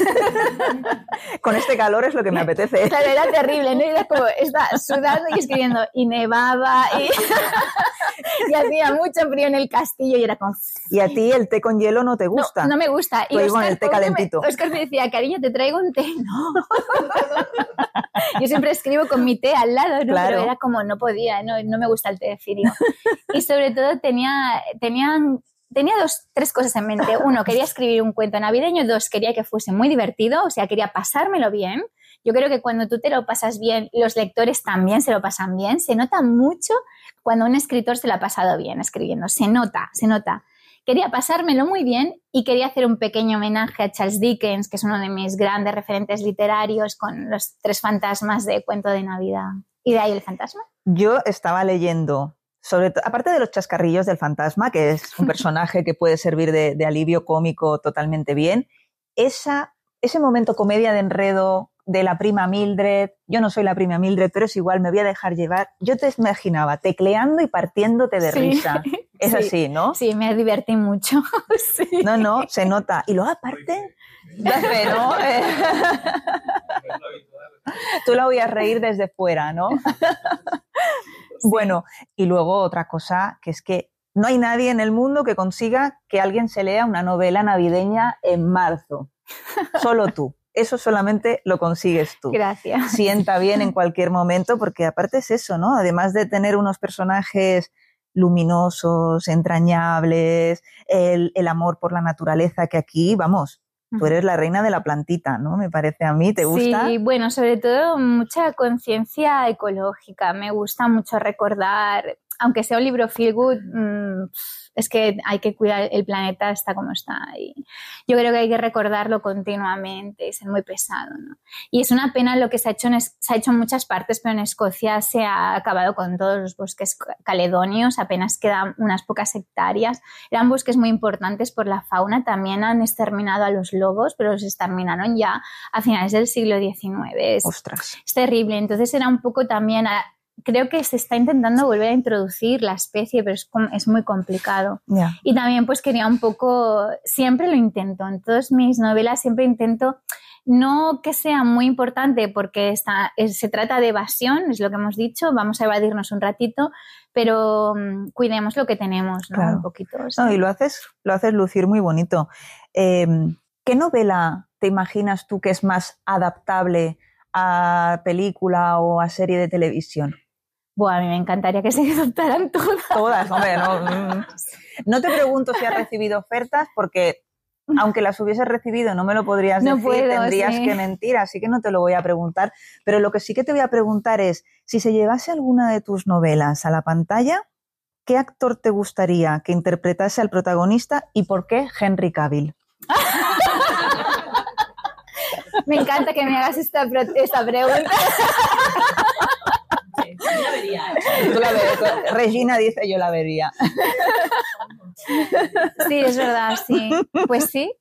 Con este calor es lo que me apetece. Claro, era terrible, ¿no? Era como, estaba sudando y escribiendo, y nevaba, y, y hacía mucho frío en el castillo, y era como... ¿Y a ti el té con hielo no te gusta? No, no me gusta. Y Oscar, el té calentito. Me, Oscar me decía, cariño, ¿te traigo un té? No. Yo siempre escribo con mi té al lado, ¿no? Claro. Pero era como, no podía, no, no me gusta el té de frío. Y sobre todo tenía... tenían Tenía dos, tres cosas en mente. Uno, quería escribir un cuento navideño. Dos, quería que fuese muy divertido, o sea, quería pasármelo bien. Yo creo que cuando tú te lo pasas bien, los lectores también se lo pasan bien. Se nota mucho cuando un escritor se lo ha pasado bien escribiendo. Se nota, se nota. Quería pasármelo muy bien y quería hacer un pequeño homenaje a Charles Dickens, que es uno de mis grandes referentes literarios, con los tres fantasmas de Cuento de Navidad. ¿Y de ahí el fantasma? Yo estaba leyendo, sobre to- aparte de los chascarrillos del fantasma, que es un personaje que puede servir de, de alivio cómico totalmente bien, esa, ese momento comedia de enredo de la prima Mildred, yo no soy la prima Mildred, pero es igual, me voy a dejar llevar. Yo te imaginaba tecleando y partiéndote de Sí. risa. Es Sí. así, ¿no? Sí, me divertí mucho. Sí. No, no, se nota. Y luego aparte, da fe, ¿no? Eh, Tú la oías reír desde fuera, ¿no? Sí. Bueno, y luego otra cosa, que es que no hay nadie en el mundo que consiga que alguien se lea una novela navideña en marzo. Solo tú. Eso solamente lo consigues tú. Gracias. Sienta bien en cualquier momento, porque aparte es eso, ¿no? Además de tener unos personajes luminosos, entrañables, el, el amor por la naturaleza, que aquí, vamos, tú eres la reina de la plantita, ¿no? Me parece a mí, ¿te gusta? Sí, bueno, sobre todo mucha conciencia ecológica. Me gusta mucho recordar, aunque sea un libro feel good, mmm, es que hay que cuidar el planeta, está como está. Y yo creo que hay que recordarlo continuamente y ser muy pesado, ¿no? Y es una pena lo que se ha hecho en, es, se ha hecho en muchas partes, pero en Escocia se ha acabado con todos los bosques caledonios, apenas quedan unas pocas hectáreas. Eran bosques muy importantes por la fauna, también han exterminado a los lobos, pero los exterminaron ya a finales del siglo diecinueve. Es, Ostras. Es terrible, entonces era un poco también... A, creo que se está intentando volver a introducir la especie, pero es, es muy complicado. Yeah. Y también pues quería un poco, siempre lo intento, en todas mis novelas siempre intento, no que sea muy importante porque está, es, se trata de evasión, es lo que hemos dicho, vamos a evadirnos un ratito, pero um, cuidemos lo que tenemos, ¿no? Claro. Un poquito. ¿Sí? No, y lo haces, lo haces lucir muy bonito. Eh, ¿Qué novela te imaginas tú que es más adaptable a película o a serie de televisión? Buah, a mí me encantaría que se adoptaran todas. Todas, hombre, no, no te pregunto si has recibido ofertas porque aunque las hubieses recibido no me lo podrías no decir, puedo, tendrías sí. que mentir, así que no te lo voy a preguntar. Pero lo que sí que te voy a preguntar es, si se llevase alguna de tus novelas a la pantalla, ¿qué actor te gustaría que interpretase al protagonista y por qué Henry Cavill? Me encanta que me hagas esta, esta pregunta. Yo la vería. Tú la ves, Regina dice, yo la vería. Sí, es verdad, sí. Pues sí.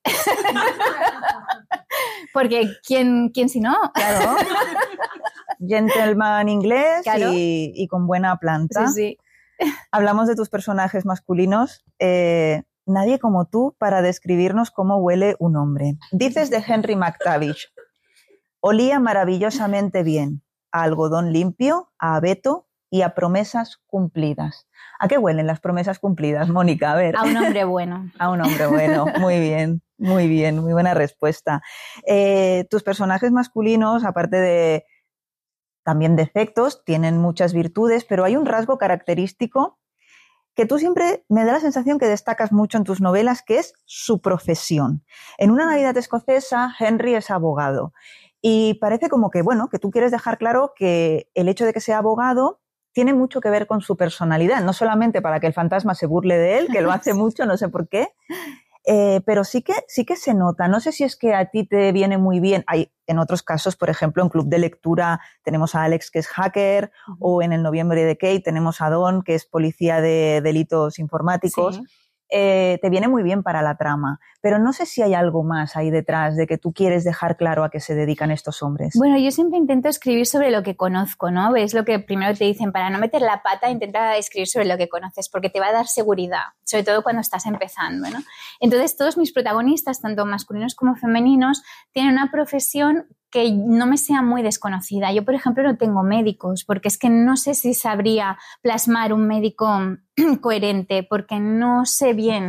Porque ¿quién, quién si no? Claro. Gentleman inglés, claro. y, y con buena planta. Sí, sí. Hablamos de tus personajes masculinos. Eh, nadie como tú para describirnos cómo huele un hombre. Dices de Henry McTavish: olía maravillosamente bien, a algodón limpio, a abeto y a promesas cumplidas. ¿A qué huelen las promesas cumplidas, Mónica? A ver. A un hombre bueno. A un hombre bueno, muy bien, muy bien, muy buena respuesta. Eh, tus personajes masculinos, aparte de también defectos, tienen muchas virtudes, pero hay un rasgo característico que tú siempre me da la sensación que destacas mucho en tus novelas, que es su profesión. En Una Navidad escocesa, Henry es abogado. Y parece como que, bueno, que tú quieres dejar claro que el hecho de que sea abogado tiene mucho que ver con su personalidad, no solamente para que el fantasma se burle de él, que lo hace mucho, no sé por qué, eh, pero sí que, sí que se nota. No sé si es que a ti te viene muy bien. Hay en otros casos, por ejemplo, en Club de Lectura tenemos a Alex, que es hacker, uh-huh. o en El Noviembre de Kate tenemos a Don, que es policía de delitos informáticos. Sí. Eh, te viene muy bien para la trama, pero no sé si hay algo más ahí detrás de que tú quieres dejar claro a qué se dedican estos hombres. Bueno, yo siempre intento escribir sobre lo que conozco, ¿no? Es lo que primero te dicen, para no meter la pata, intenta escribir sobre lo que conoces, porque te va a dar seguridad, sobre todo cuando estás empezando, ¿no? Entonces, todos mis protagonistas, tanto masculinos como femeninos, tienen una profesión que no me sea muy desconocida. Yo, por ejemplo, no tengo médicos, porque es que no sé si sabría plasmar un médico coherente, porque no sé bien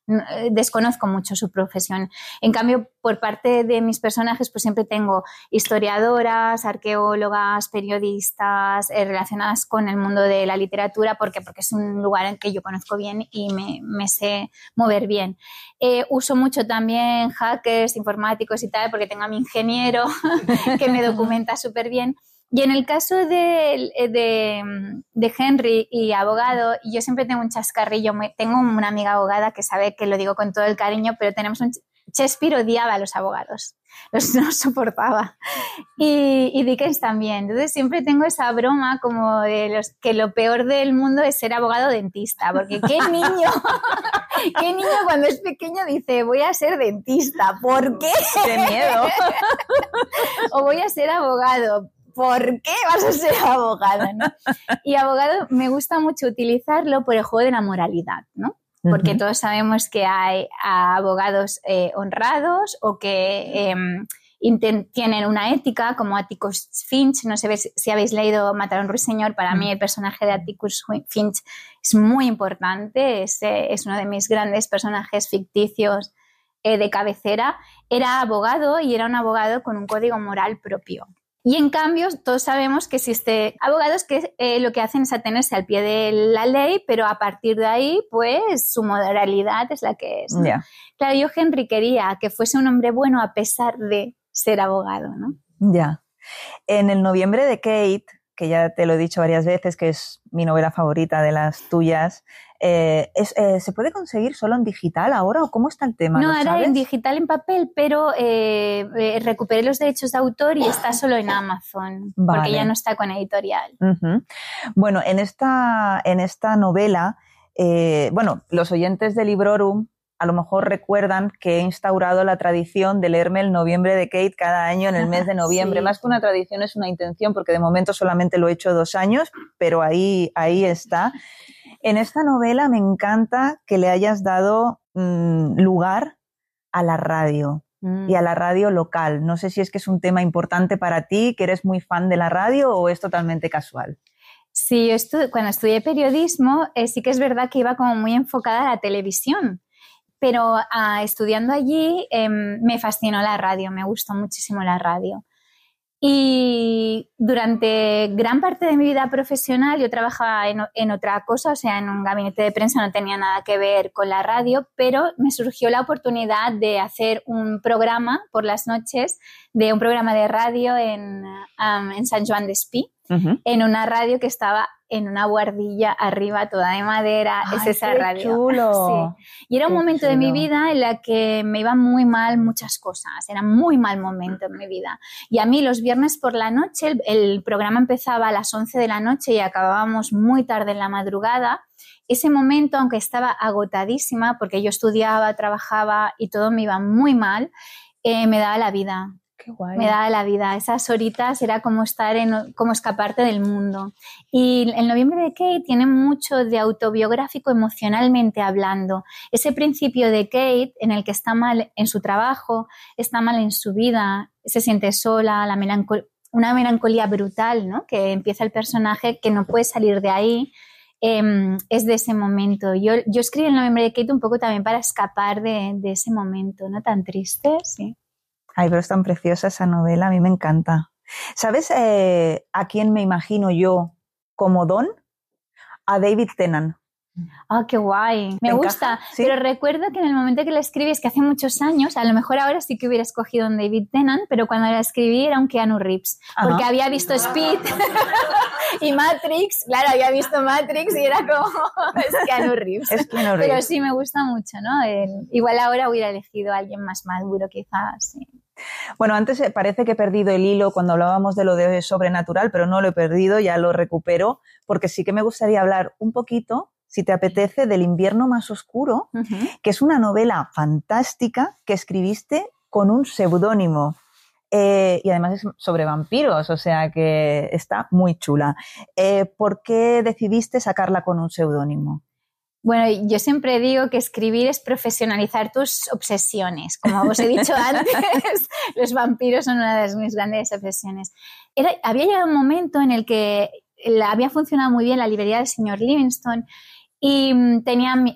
desconozco mucho su profesión. En cambio, por parte de mis personajes, pues siempre tengo historiadoras, arqueólogas, periodistas eh, relacionadas con el mundo de la literatura. ¿Por qué? Porque es un lugar en que yo conozco bien y me, me sé mover bien. Eh, uso mucho también hackers, informáticos y tal, porque tengo a mi ingeniero que me documenta súper bien. Y en el caso de, de, de Henry y abogado, yo siempre tengo un chascarrillo. Tengo una amiga abogada que sabe que lo digo con todo el cariño, pero tenemos un... Shakespeare odiaba a los abogados, los no soportaba. Y, y Dickens también. Entonces siempre tengo esa broma como de los, que lo peor del mundo es ser abogado dentista, porque qué niño, qué niño cuando es pequeño dice voy a ser dentista, ¿por qué? ¡Qué miedo! O voy a ser abogado. ¿Por qué vas a ser abogado? ¿No? Y abogado me gusta mucho utilizarlo por el juego de la moralidad, ¿no? Porque uh-huh. todos sabemos que hay abogados eh, honrados o que eh, intent- tienen una ética, como Atticus Finch. No sé si habéis leído Matar a un ruiseñor. Para uh-huh. mí el personaje de Atticus Finch es muy importante, es, eh, es uno de mis grandes personajes ficticios eh, de cabecera. Era abogado y era un abogado con un código moral propio. Y en cambio, todos sabemos que existen abogados que eh, lo que hacen es atenerse al pie de la ley, pero a partir de ahí, pues, su moralidad es la que es, ¿no? Yeah. Claro, yo Henry quería que fuese un hombre bueno a pesar de ser abogado, ¿no? Ya. Yeah. En El noviembre de Kate, que ya te lo he dicho varias veces, que es mi novela favorita de las tuyas, eh, es, eh, ¿se puede conseguir solo en digital ahora o cómo está el tema? No, ¿lo ahora sabes? En digital, en papel, pero eh, eh, recuperé los derechos de autor y está solo en Amazon, vale. Porque ya no está con editorial. Uh-huh. Bueno, en esta, en esta novela, eh, bueno, los oyentes de Librorum a lo mejor recuerdan que he instaurado la tradición de leerme El noviembre de Kate cada año en el mes de noviembre. Sí. Más que una tradición es una intención, porque de momento solamente lo he hecho dos años, pero ahí, ahí está. En esta novela me encanta que le hayas dado mmm, lugar a la radio mm. y a la radio local. No sé si es que es un tema importante para ti, que eres muy fan de la radio, o es totalmente casual. Sí, yo estu- cuando estudié periodismo eh, sí que es verdad que iba como muy enfocada a la televisión. Pero uh, estudiando allí eh, me fascinó la radio, me gustó muchísimo la radio. Y durante gran parte de mi vida profesional yo trabajaba en, en otra cosa, o sea, en un gabinete de prensa, no tenía nada que ver con la radio, pero me surgió la oportunidad de hacer un programa por las noches, de un programa de radio en, um, en San Joan d'Espí, uh-huh. en una radio que estaba en una buhardilla arriba, toda de madera. Ay, es esa qué radio. Chulo. Sí. Y era un qué momento chulo. de mi vida en la que me iban muy mal muchas cosas. Era muy mal momento en mi vida. Y a mí los viernes por la noche, el, el programa empezaba a las once de la noche y acabábamos muy tarde en la madrugada. Ese momento, aunque estaba agotadísima, porque yo estudiaba, trabajaba y todo me iba muy mal, eh, me daba la vida. Qué guay. Me daba la vida. Esas horitas era como estar en, como escaparte del mundo. Y El noviembre de Kate tiene mucho de autobiográfico emocionalmente hablando. Ese principio de Kate en el que está mal en su trabajo, está mal en su vida, se siente sola, la melancol- una melancolía brutal, ¿no? Que empieza el personaje que no puede salir de ahí. Eh, es de ese momento. Yo, yo escribí El noviembre de Kate un poco también para escapar de, de ese momento, ¿no? Tan triste, sí. Ay, pero es tan preciosa esa novela, a mí me encanta. ¿Sabes eh, a quién me imagino yo como Don? A David Tennant. Ah, oh, qué guay. Me gusta. ¿Sí? Pero recuerdo que en el momento que la escribí, es que hace muchos años, a lo mejor ahora sí que hubiera escogido a un David Tennant, pero cuando la escribí era un Keanu Reeves. Ajá. Porque había visto Speed y Matrix. Claro, había visto Matrix y era como, es Keanu Reeves. Es Keanu Reeves. Pero sí me gusta mucho, ¿no? El, igual ahora hubiera elegido a alguien más maduro, quizás, sí. Bueno, antes parece que he perdido el hilo cuando hablábamos de lo de sobrenatural, pero no lo he perdido, ya lo recupero, porque sí que me gustaría hablar un poquito, si te apetece, del Invierno más oscuro, uh-huh. que es una novela fantástica que escribiste con un seudónimo. Eh, y además es sobre vampiros, o sea que está muy chula. Eh, ¿Por qué decidiste sacarla con un seudónimo? Bueno, yo siempre digo que escribir es profesionalizar tus obsesiones. Como os he dicho antes, los vampiros son una de mis grandes obsesiones. Era, había llegado un momento en el que la, había funcionado muy bien la librería del señor Livingstone y tenía,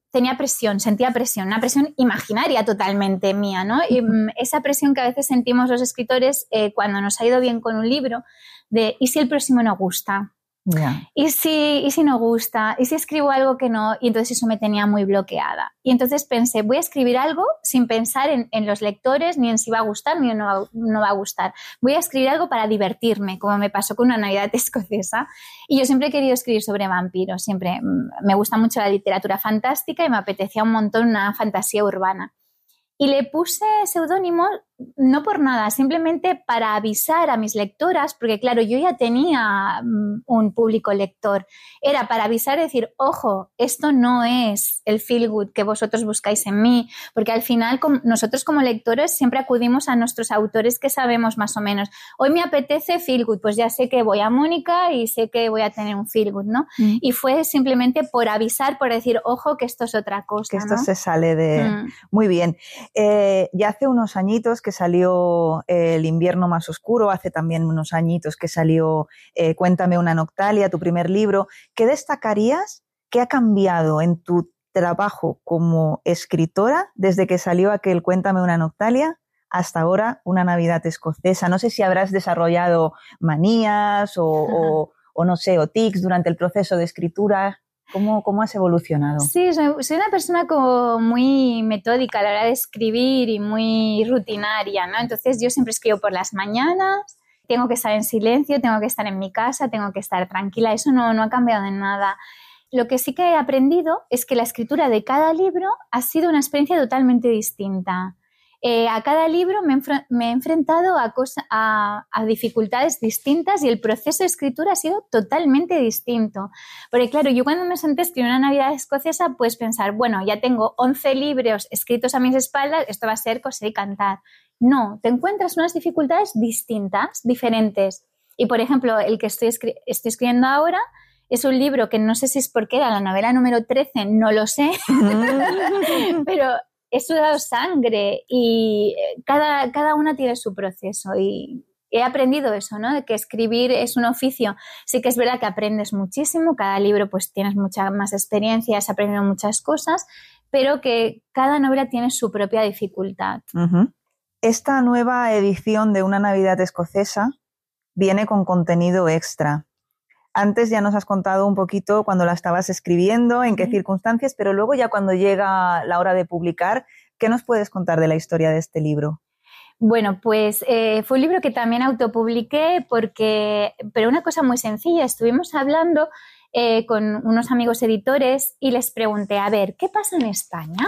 tenía presión, sentía presión, una presión imaginaria totalmente mía, ¿no? Y esa presión que a veces sentimos los escritores eh, cuando nos ha ido bien con un libro, de ¿y si el próximo no gusta? Yeah. ¿Y si, ¿Y si no gusta? ¿Y si escribo algo que no? Y entonces eso me tenía muy bloqueada. Y entonces pensé, voy a escribir algo sin pensar en, en los lectores, ni en si va a gustar ni no va, no va a gustar. Voy a escribir algo para divertirme, como me pasó con Una Navidad Escocesa. Y yo siempre he querido escribir sobre vampiros, siempre me gusta mucho la literatura fantástica y me apetecía un montón una fantasía urbana. Y le puse seudónimo no por nada, simplemente para avisar a mis lectoras, porque claro, yo ya tenía un público lector. Era para avisar y decir, ojo, esto no es el feel good que vosotros buscáis en mí, porque al final nosotros como lectores siempre acudimos a nuestros autores que sabemos más o menos. Hoy me apetece feel good, pues ya sé que voy a Mónica y sé que voy a tener un feel good, ¿no? Mm. Y fue simplemente por avisar, por decir, ojo, que esto es otra cosa, que esto ¿no? se sale de... Mm. Muy bien. Eh, ya hace unos añitos que salió eh, El invierno más oscuro, hace también unos añitos que salió eh, Cuéntame una Noctalia, tu primer libro. ¿Qué destacarías? ¿Qué ha cambiado en tu trabajo como escritora desde que salió aquel Cuéntame una Noctalia hasta ahora Una Navidad Escocesa? No sé si habrás desarrollado manías o, o, o no sé, o tics durante el proceso de escritura. ¿Cómo, ¿Cómo has evolucionado? Sí, soy, soy una persona como muy metódica a la hora de escribir y muy rutinaria, ¿no? Entonces yo siempre escribo por las mañanas, tengo que estar en silencio, tengo que estar en mi casa, tengo que estar tranquila, eso no, no ha cambiado en nada. Lo que sí que he aprendido es que la escritura de cada libro ha sido una experiencia totalmente distinta. Eh, a cada libro me, enfre- me he enfrentado a, cosa, a, a dificultades distintas y el proceso de escritura ha sido totalmente distinto. Porque claro, yo cuando me senté a escribir Una Navidad Escocesa, pues pensar, bueno, ya tengo once libros escritos a mis espaldas, esto va a ser coser y cantar. No, te encuentras unas dificultades distintas, diferentes. Y por ejemplo, el que estoy, escri- estoy escribiendo ahora es un libro que no sé si es porque era la novela número trece, no lo sé, pero he sudado sangre y cada, cada una tiene su proceso y he aprendido eso, ¿no? De que escribir es un oficio. Sí que es verdad que aprendes muchísimo, cada libro pues tienes mucha más experiencia, has aprendido muchas cosas, pero que cada novela tiene su propia dificultad. Uh-huh. Esta nueva edición de Una Navidad Escocesa viene con contenido extra. Antes ya nos has contado un poquito cuando la estabas escribiendo, en qué uh-huh. circunstancias, pero luego ya cuando llega la hora de publicar, ¿qué nos puedes contar de la historia de este libro? Bueno, pues eh, fue un libro que también autopubliqué porque, pero una cosa muy sencilla, estuvimos hablando eh, con unos amigos editores y les pregunté, a ver, ¿qué pasa en España?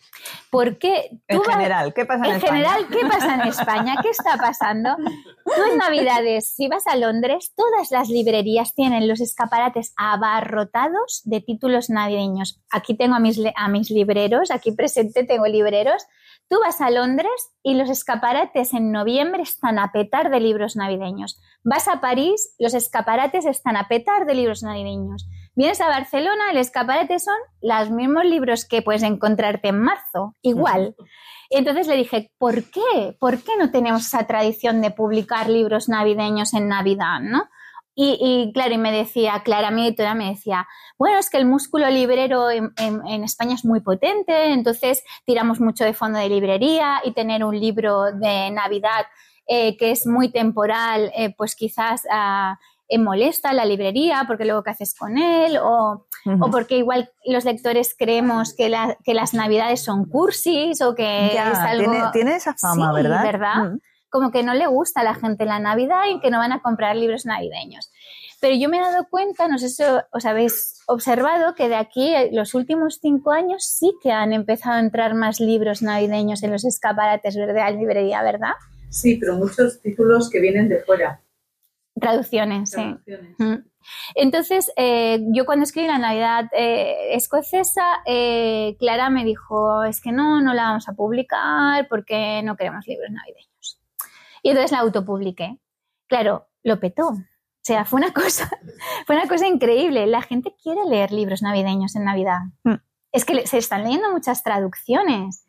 ¿Por qué? En general, ¿qué pasa en, en España? En general, ¿qué pasa en España? ¿Qué está pasando? Tú en Navidades, si vas a Londres, todas las librerías tienen los escaparates abarrotados de títulos navideños. Aquí tengo a mis, a mis libreros, aquí presente tengo libreros. Tú vas a Londres y los escaparates en noviembre están a petar de libros navideños. Vas a París, los escaparates están a petar de libros navideños. Vienes a Barcelona, el escaparate son los mismos libros que puedes encontrarte en marzo, igual. Y entonces le dije, ¿por qué? ¿Por qué no tenemos esa tradición de publicar libros navideños en Navidad, no? Y, y claro, y me decía, Clara, mi editora, me decía, bueno, es que el músculo librero en, en, en España es muy potente, entonces tiramos mucho de fondo de librería y tener un libro de Navidad eh, que es muy temporal, eh, pues quizás uh, eh, molesta a la librería porque luego qué haces con él o, uh-huh. o porque igual los lectores creemos que, la, que las Navidades son cursis o que ya, es algo... Tiene, tiene esa fama, sí, ¿verdad? ¿verdad? Uh-huh. Como que no le gusta a la gente la Navidad y que no van a comprar libros navideños. Pero yo me he dado cuenta, no sé si os habéis observado, que de aquí los últimos cinco años sí que han empezado a entrar más libros navideños en los escaparates de la librería, ¿verdad? Sí, pero muchos títulos que vienen de fuera. Traducciones, Traducciones. sí. Entonces, eh, yo cuando escribí La Navidad eh, Escocesa, eh, Clara me dijo, es que no, no la vamos a publicar porque no queremos libros navideños. Y entonces la autopubliqué. Claro, lo petó. O sea, fue una cosa, fue una cosa increíble. La gente quiere leer libros navideños en Navidad. Mm. Es que se están leyendo muchas traducciones.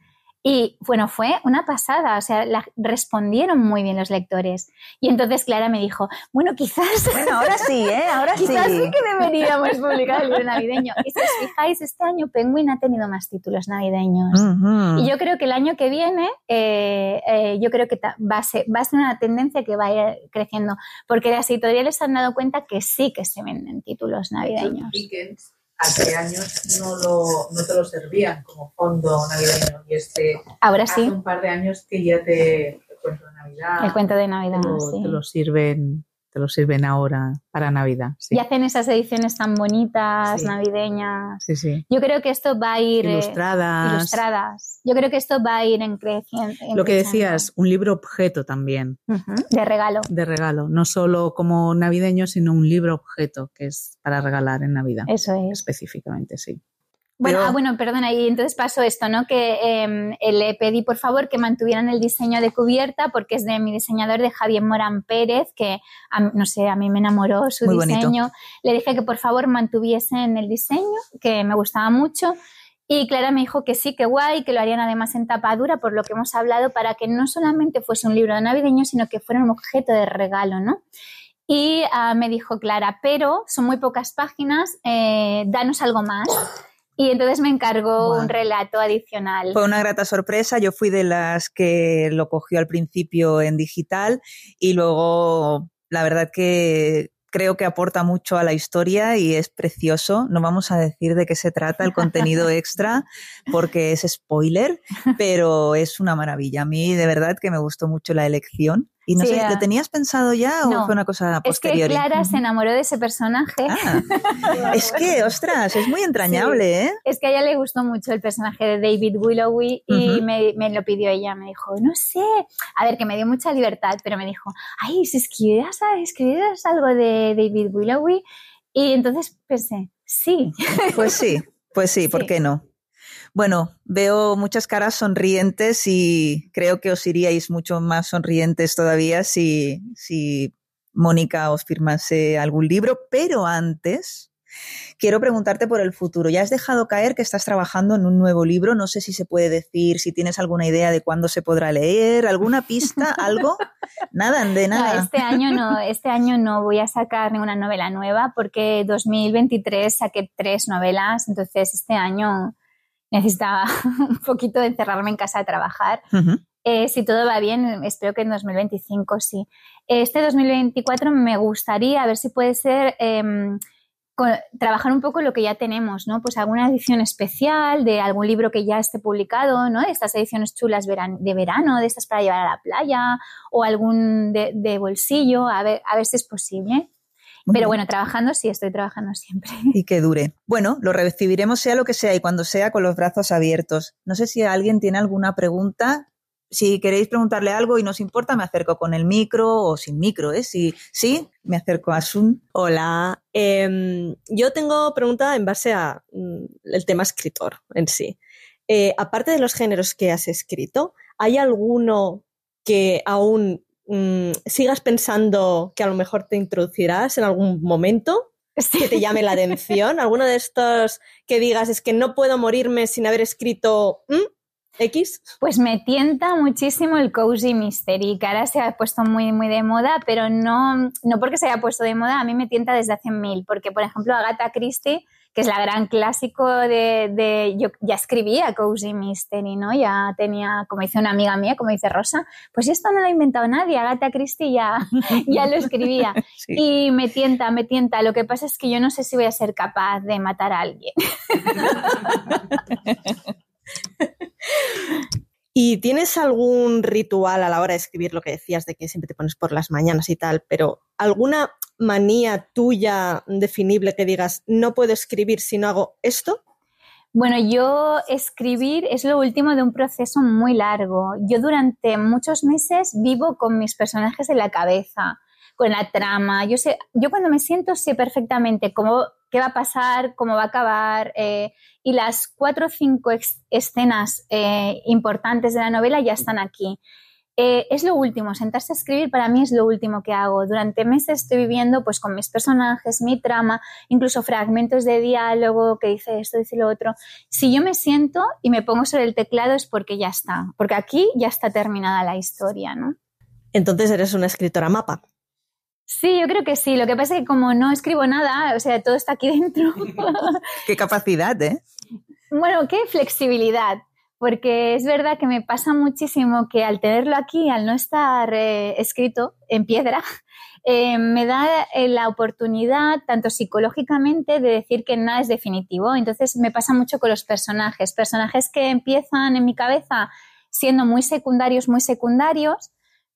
Y bueno, fue una pasada, o sea, la, respondieron muy bien los lectores. Y entonces Clara me dijo, bueno, quizás... Bueno, ahora sí, ¿eh? Ahora quizás sí. sí que deberíamos publicar el libro navideño. Y si os fijáis, este año Penguin ha tenido más títulos navideños. Uh-huh. Y yo creo que el año que viene, eh, eh, yo creo que ta- va, a ser, va a ser una tendencia que va a ir creciendo, porque las editoriales se han dado cuenta que sí que se venden títulos navideños. Dickens hace años no, lo, no te lo servían como fondo navideño y este ahora sí. Hace un par de años que ya te el cuento de Navidad. El cuento de Navidad, te lo, sí. Te lo sirven... Te lo sirven ahora para Navidad. Sí. Y hacen esas ediciones tan bonitas, sí. navideñas. Sí, sí. Yo creo que esto va a ir... Ilustradas. Eh, ilustradas. Yo creo que esto va a ir en creciendo. Lo que decías, un libro objeto también. Uh-huh. De regalo. De regalo. No solo como navideño, sino un libro objeto, que es para regalar en Navidad. Eso es. Específicamente, sí. Bueno, Pero... ah, bueno, perdona, y entonces pasó esto, ¿no? Que eh, le pedí, por favor, que mantuvieran el diseño de cubierta porque es de mi diseñador, de Javier Morán Pérez, que, a, no sé, a mí me enamoró su Muy diseño. bonito. Le dije que, por favor, mantuviesen el diseño, que me gustaba mucho. Y Clara me dijo que sí, que guay, que lo harían además en tapa dura, por lo que hemos hablado, para que no solamente fuese un libro navideño, sino que fuera un objeto de regalo, ¿no? Y uh, me dijo Clara, pero son muy pocas páginas, eh, danos algo más. Y entonces me encargó wow. un relato adicional. Fue una grata sorpresa. Yo fui de las que lo cogió al principio en digital y luego la verdad que creo que aporta mucho a la historia y es precioso. No vamos a decir de qué se trata el contenido extra porque es spoiler, pero es una maravilla. A mí de verdad que me gustó mucho la elección. Y no sí, sé, ¿lo tenías pensado ya o no, fue una cosa posterior? Es que Clara se enamoró de ese personaje. Ah, es que, ostras, es muy entrañable, sí. ¿eh? Es que a ella le gustó mucho el personaje de David Willowy y uh-huh. me, me lo pidió ella. Me dijo, no sé, a ver, que me dio mucha libertad, pero me dijo, ay, si escribieras, escribieras algo de David Willowy. Y entonces pensé, sí. Pues sí, pues sí, ¿por sí. qué no? Bueno, veo muchas caras sonrientes y creo que os iríais mucho más sonrientes todavía si, si Mónica os firmase algún libro, pero antes quiero preguntarte por el futuro. Ya has dejado caer que estás trabajando en un nuevo libro, no sé si se puede decir, si tienes alguna idea de cuándo se podrá leer, alguna pista, algo, nada, de nada. No, este año no, este año no voy a sacar ninguna novela nueva porque dos mil veintitrés saqué tres novelas, entonces este año necesitaba un poquito de encerrarme en casa a trabajar. Uh-huh. Eh, si todo va bien, espero que en dos mil veinticinco sí. Este dos mil veinticuatro me gustaría, a ver si puede ser, eh, con, trabajar un poco lo que ya tenemos, ¿no? Pues alguna edición especial de algún libro que ya esté publicado, ¿no? Estas ediciones chulas veran- de verano, de estas para llevar a la playa, o algún de, de bolsillo, a ver, a ver si es posible. Pero bueno, trabajando sí, estoy trabajando siempre. Y que dure. Bueno, lo recibiremos sea lo que sea y cuando sea con los brazos abiertos. No sé si alguien tiene alguna pregunta. Si queréis preguntarle algo y nos importa, me acerco con el micro o sin micro, ¿eh? Si sí, me acerco a Sun. Hola. Eh, yo tengo pregunta en base a mm, el tema escritor en sí. Eh, aparte de los géneros que has escrito, ¿hay alguno que aún Mm, sigas pensando que a lo mejor te introducirás en algún momento sí. que te llame la atención? ¿Alguno de estos que digas es que no puedo morirme sin haber escrito ¿Mm? X? Pues me tienta muchísimo el cozy mystery, que ahora se ha puesto muy, muy de moda, pero no, no porque se haya puesto de moda, a mí me tienta desde hace mil, porque por ejemplo Agatha Christie, que es la gran clásico de, de... Yo ya escribía cozy mystery, ¿no? Ya tenía, como dice una amiga mía, como dice Rosa, pues esto no lo ha inventado nadie, Agatha Christie ya, ya lo escribía. Sí. Y me tienta, me tienta. Lo que pasa es que yo no sé si voy a ser capaz de matar a alguien. ¿Y tienes algún ritual a la hora de escribir, lo que decías de que siempre te pones por las mañanas y tal, pero alguna manía tuya definible que digas, no puedo escribir si no hago esto? Bueno, yo escribir es lo último de un proceso muy largo. Yo durante muchos meses vivo con mis personajes en la cabeza, con la trama. Yo sé, yo cuando me siento sé perfectamente cómo, qué va a pasar, cómo va a acabar, eh, y las cuatro o cinco ex- escenas eh, importantes de la novela ya están aquí. Eh, es lo último, sentarse a escribir para mí es lo último que hago. Durante meses estoy viviendo pues con mis personajes, mi trama, incluso fragmentos de diálogo que dice esto, dice lo otro. Si yo me siento y me pongo sobre el teclado es porque ya está, porque aquí ya está terminada la historia, ¿no? Entonces eres una escritora mapa. Sí, yo creo que sí. Lo que pasa es que como no escribo nada, o sea, todo está aquí dentro. Qué capacidad, ¿eh? Bueno, qué flexibilidad. Porque es verdad que me pasa muchísimo que al tenerlo aquí, al no estar eh, escrito en piedra, eh, me da eh, la oportunidad, tanto psicológicamente, de decir que nada es definitivo. Entonces me pasa mucho con los personajes. Personajes que empiezan en mi cabeza siendo muy secundarios, muy secundarios.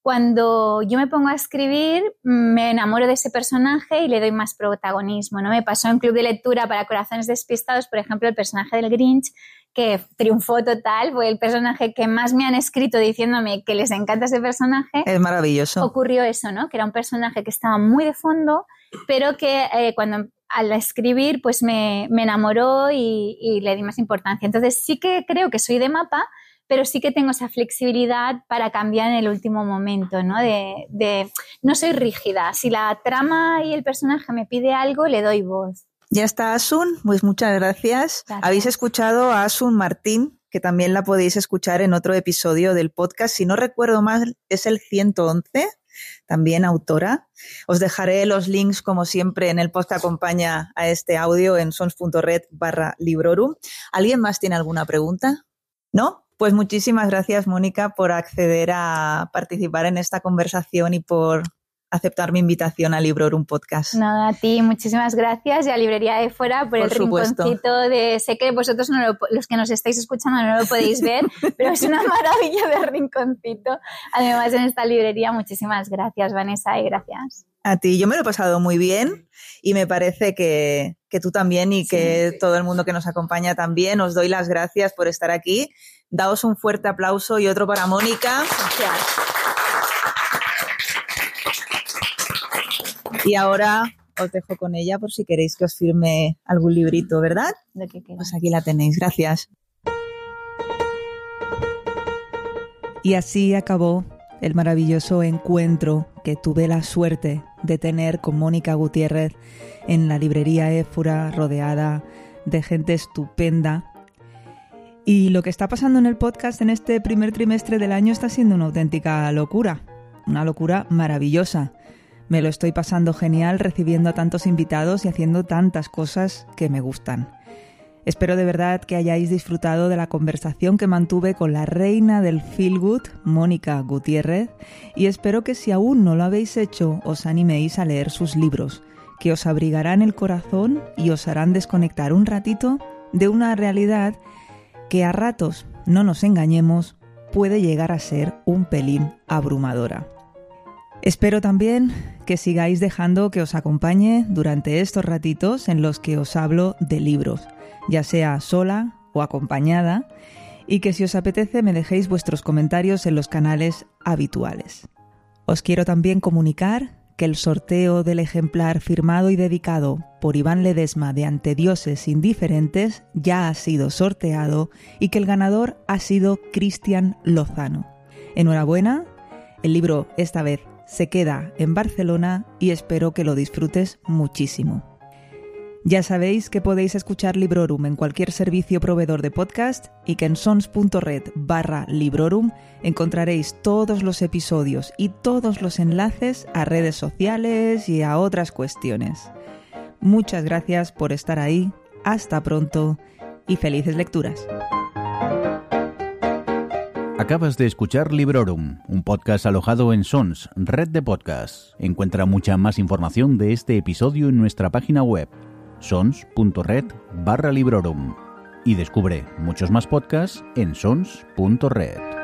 Cuando yo me pongo a escribir, me enamoro de ese personaje y le doy más protagonismo, ¿no? Me pasó en Club de Lectura para Corazones Despistados, por ejemplo, el personaje del Grinch, que triunfó total, fue el personaje que más me han escrito diciéndome que les encanta ese personaje. Es maravilloso. Ocurrió eso, ¿no? Que era un personaje que estaba muy de fondo, pero que eh, cuando al escribir pues me, me enamoró y, y le di más importancia. Entonces sí que creo que soy de mapa, pero sí que tengo esa flexibilidad para cambiar en el último momento, ¿no? De, de, no soy rígida. Si la trama y el personaje me pide algo, le doy voz. Ya está Asun, pues muchas gracias. Gracias. Habéis escuchado a Asun Martín, que también la podéis escuchar en otro episodio del podcast. Si no recuerdo mal, es el ciento once, también autora. Os dejaré los links, como siempre, en el post que acompaña a este audio en sons.red barra librorum. ¿Alguien más tiene alguna pregunta? ¿No? Pues muchísimas gracias, Mónica, por acceder a participar en esta conversación y por aceptar mi invitación a Librorum Podcast. Nada, a ti, muchísimas gracias y a Librería Éfora por, por el supuesto. rinconcito de... Sé que vosotros, no lo, los que nos estáis escuchando, no lo podéis ver, pero es una maravilla de rinconcito. Además, en esta librería, muchísimas gracias, Vanessa, y gracias. A ti, yo me lo he pasado muy bien y me parece que, que tú también y que sí, sí. todo el mundo que nos acompaña también. Os doy las gracias por estar aquí. Daos un fuerte aplauso y otro para Mónica. Gracias. Y ahora os dejo con ella por si queréis que os firme algún librito, ¿verdad? Lo que quieras. Pues aquí la tenéis. Gracias. Y así acabó el maravilloso encuentro que tuve la suerte de tener con Mónica Gutiérrez en la librería Éfora, rodeada de gente estupenda. Y lo que está pasando en el podcast en este primer trimestre del año está siendo una auténtica locura, una locura maravillosa. Me lo estoy pasando genial recibiendo a tantos invitados y haciendo tantas cosas que me gustan. Espero de verdad que hayáis disfrutado de la conversación que mantuve con la reina del Feel Good, Mónica Gutiérrez, y espero que si aún no lo habéis hecho, os animéis a leer sus libros, que os abrigarán el corazón y os harán desconectar un ratito de una realidad que a ratos, no nos engañemos, puede llegar a ser un pelín abrumadora. Espero también que sigáis dejando que os acompañe durante estos ratitos en los que os hablo de libros, ya sea sola o acompañada, y que si os apetece me dejéis vuestros comentarios en los canales habituales. Os quiero también comunicar que el sorteo del ejemplar firmado y dedicado por Iván Ledesma de Ante Dioses Indiferentes ya ha sido sorteado y que el ganador ha sido Cristian Lozano. Enhorabuena, el libro esta vez se queda en Barcelona y espero que lo disfrutes muchísimo. Ya sabéis que podéis escuchar Librorum en cualquier servicio proveedor de podcast y que en sons.red barra Librorum encontraréis todos los episodios y todos los enlaces a redes sociales y a otras cuestiones. Muchas gracias por estar ahí, hasta pronto y felices lecturas. Acabas de escuchar Librorum, un podcast alojado en Sons, red de podcasts. Encuentra mucha más información de este episodio en nuestra página web, sons.red barra Librorum. Y descubre muchos más podcasts en sons punto red.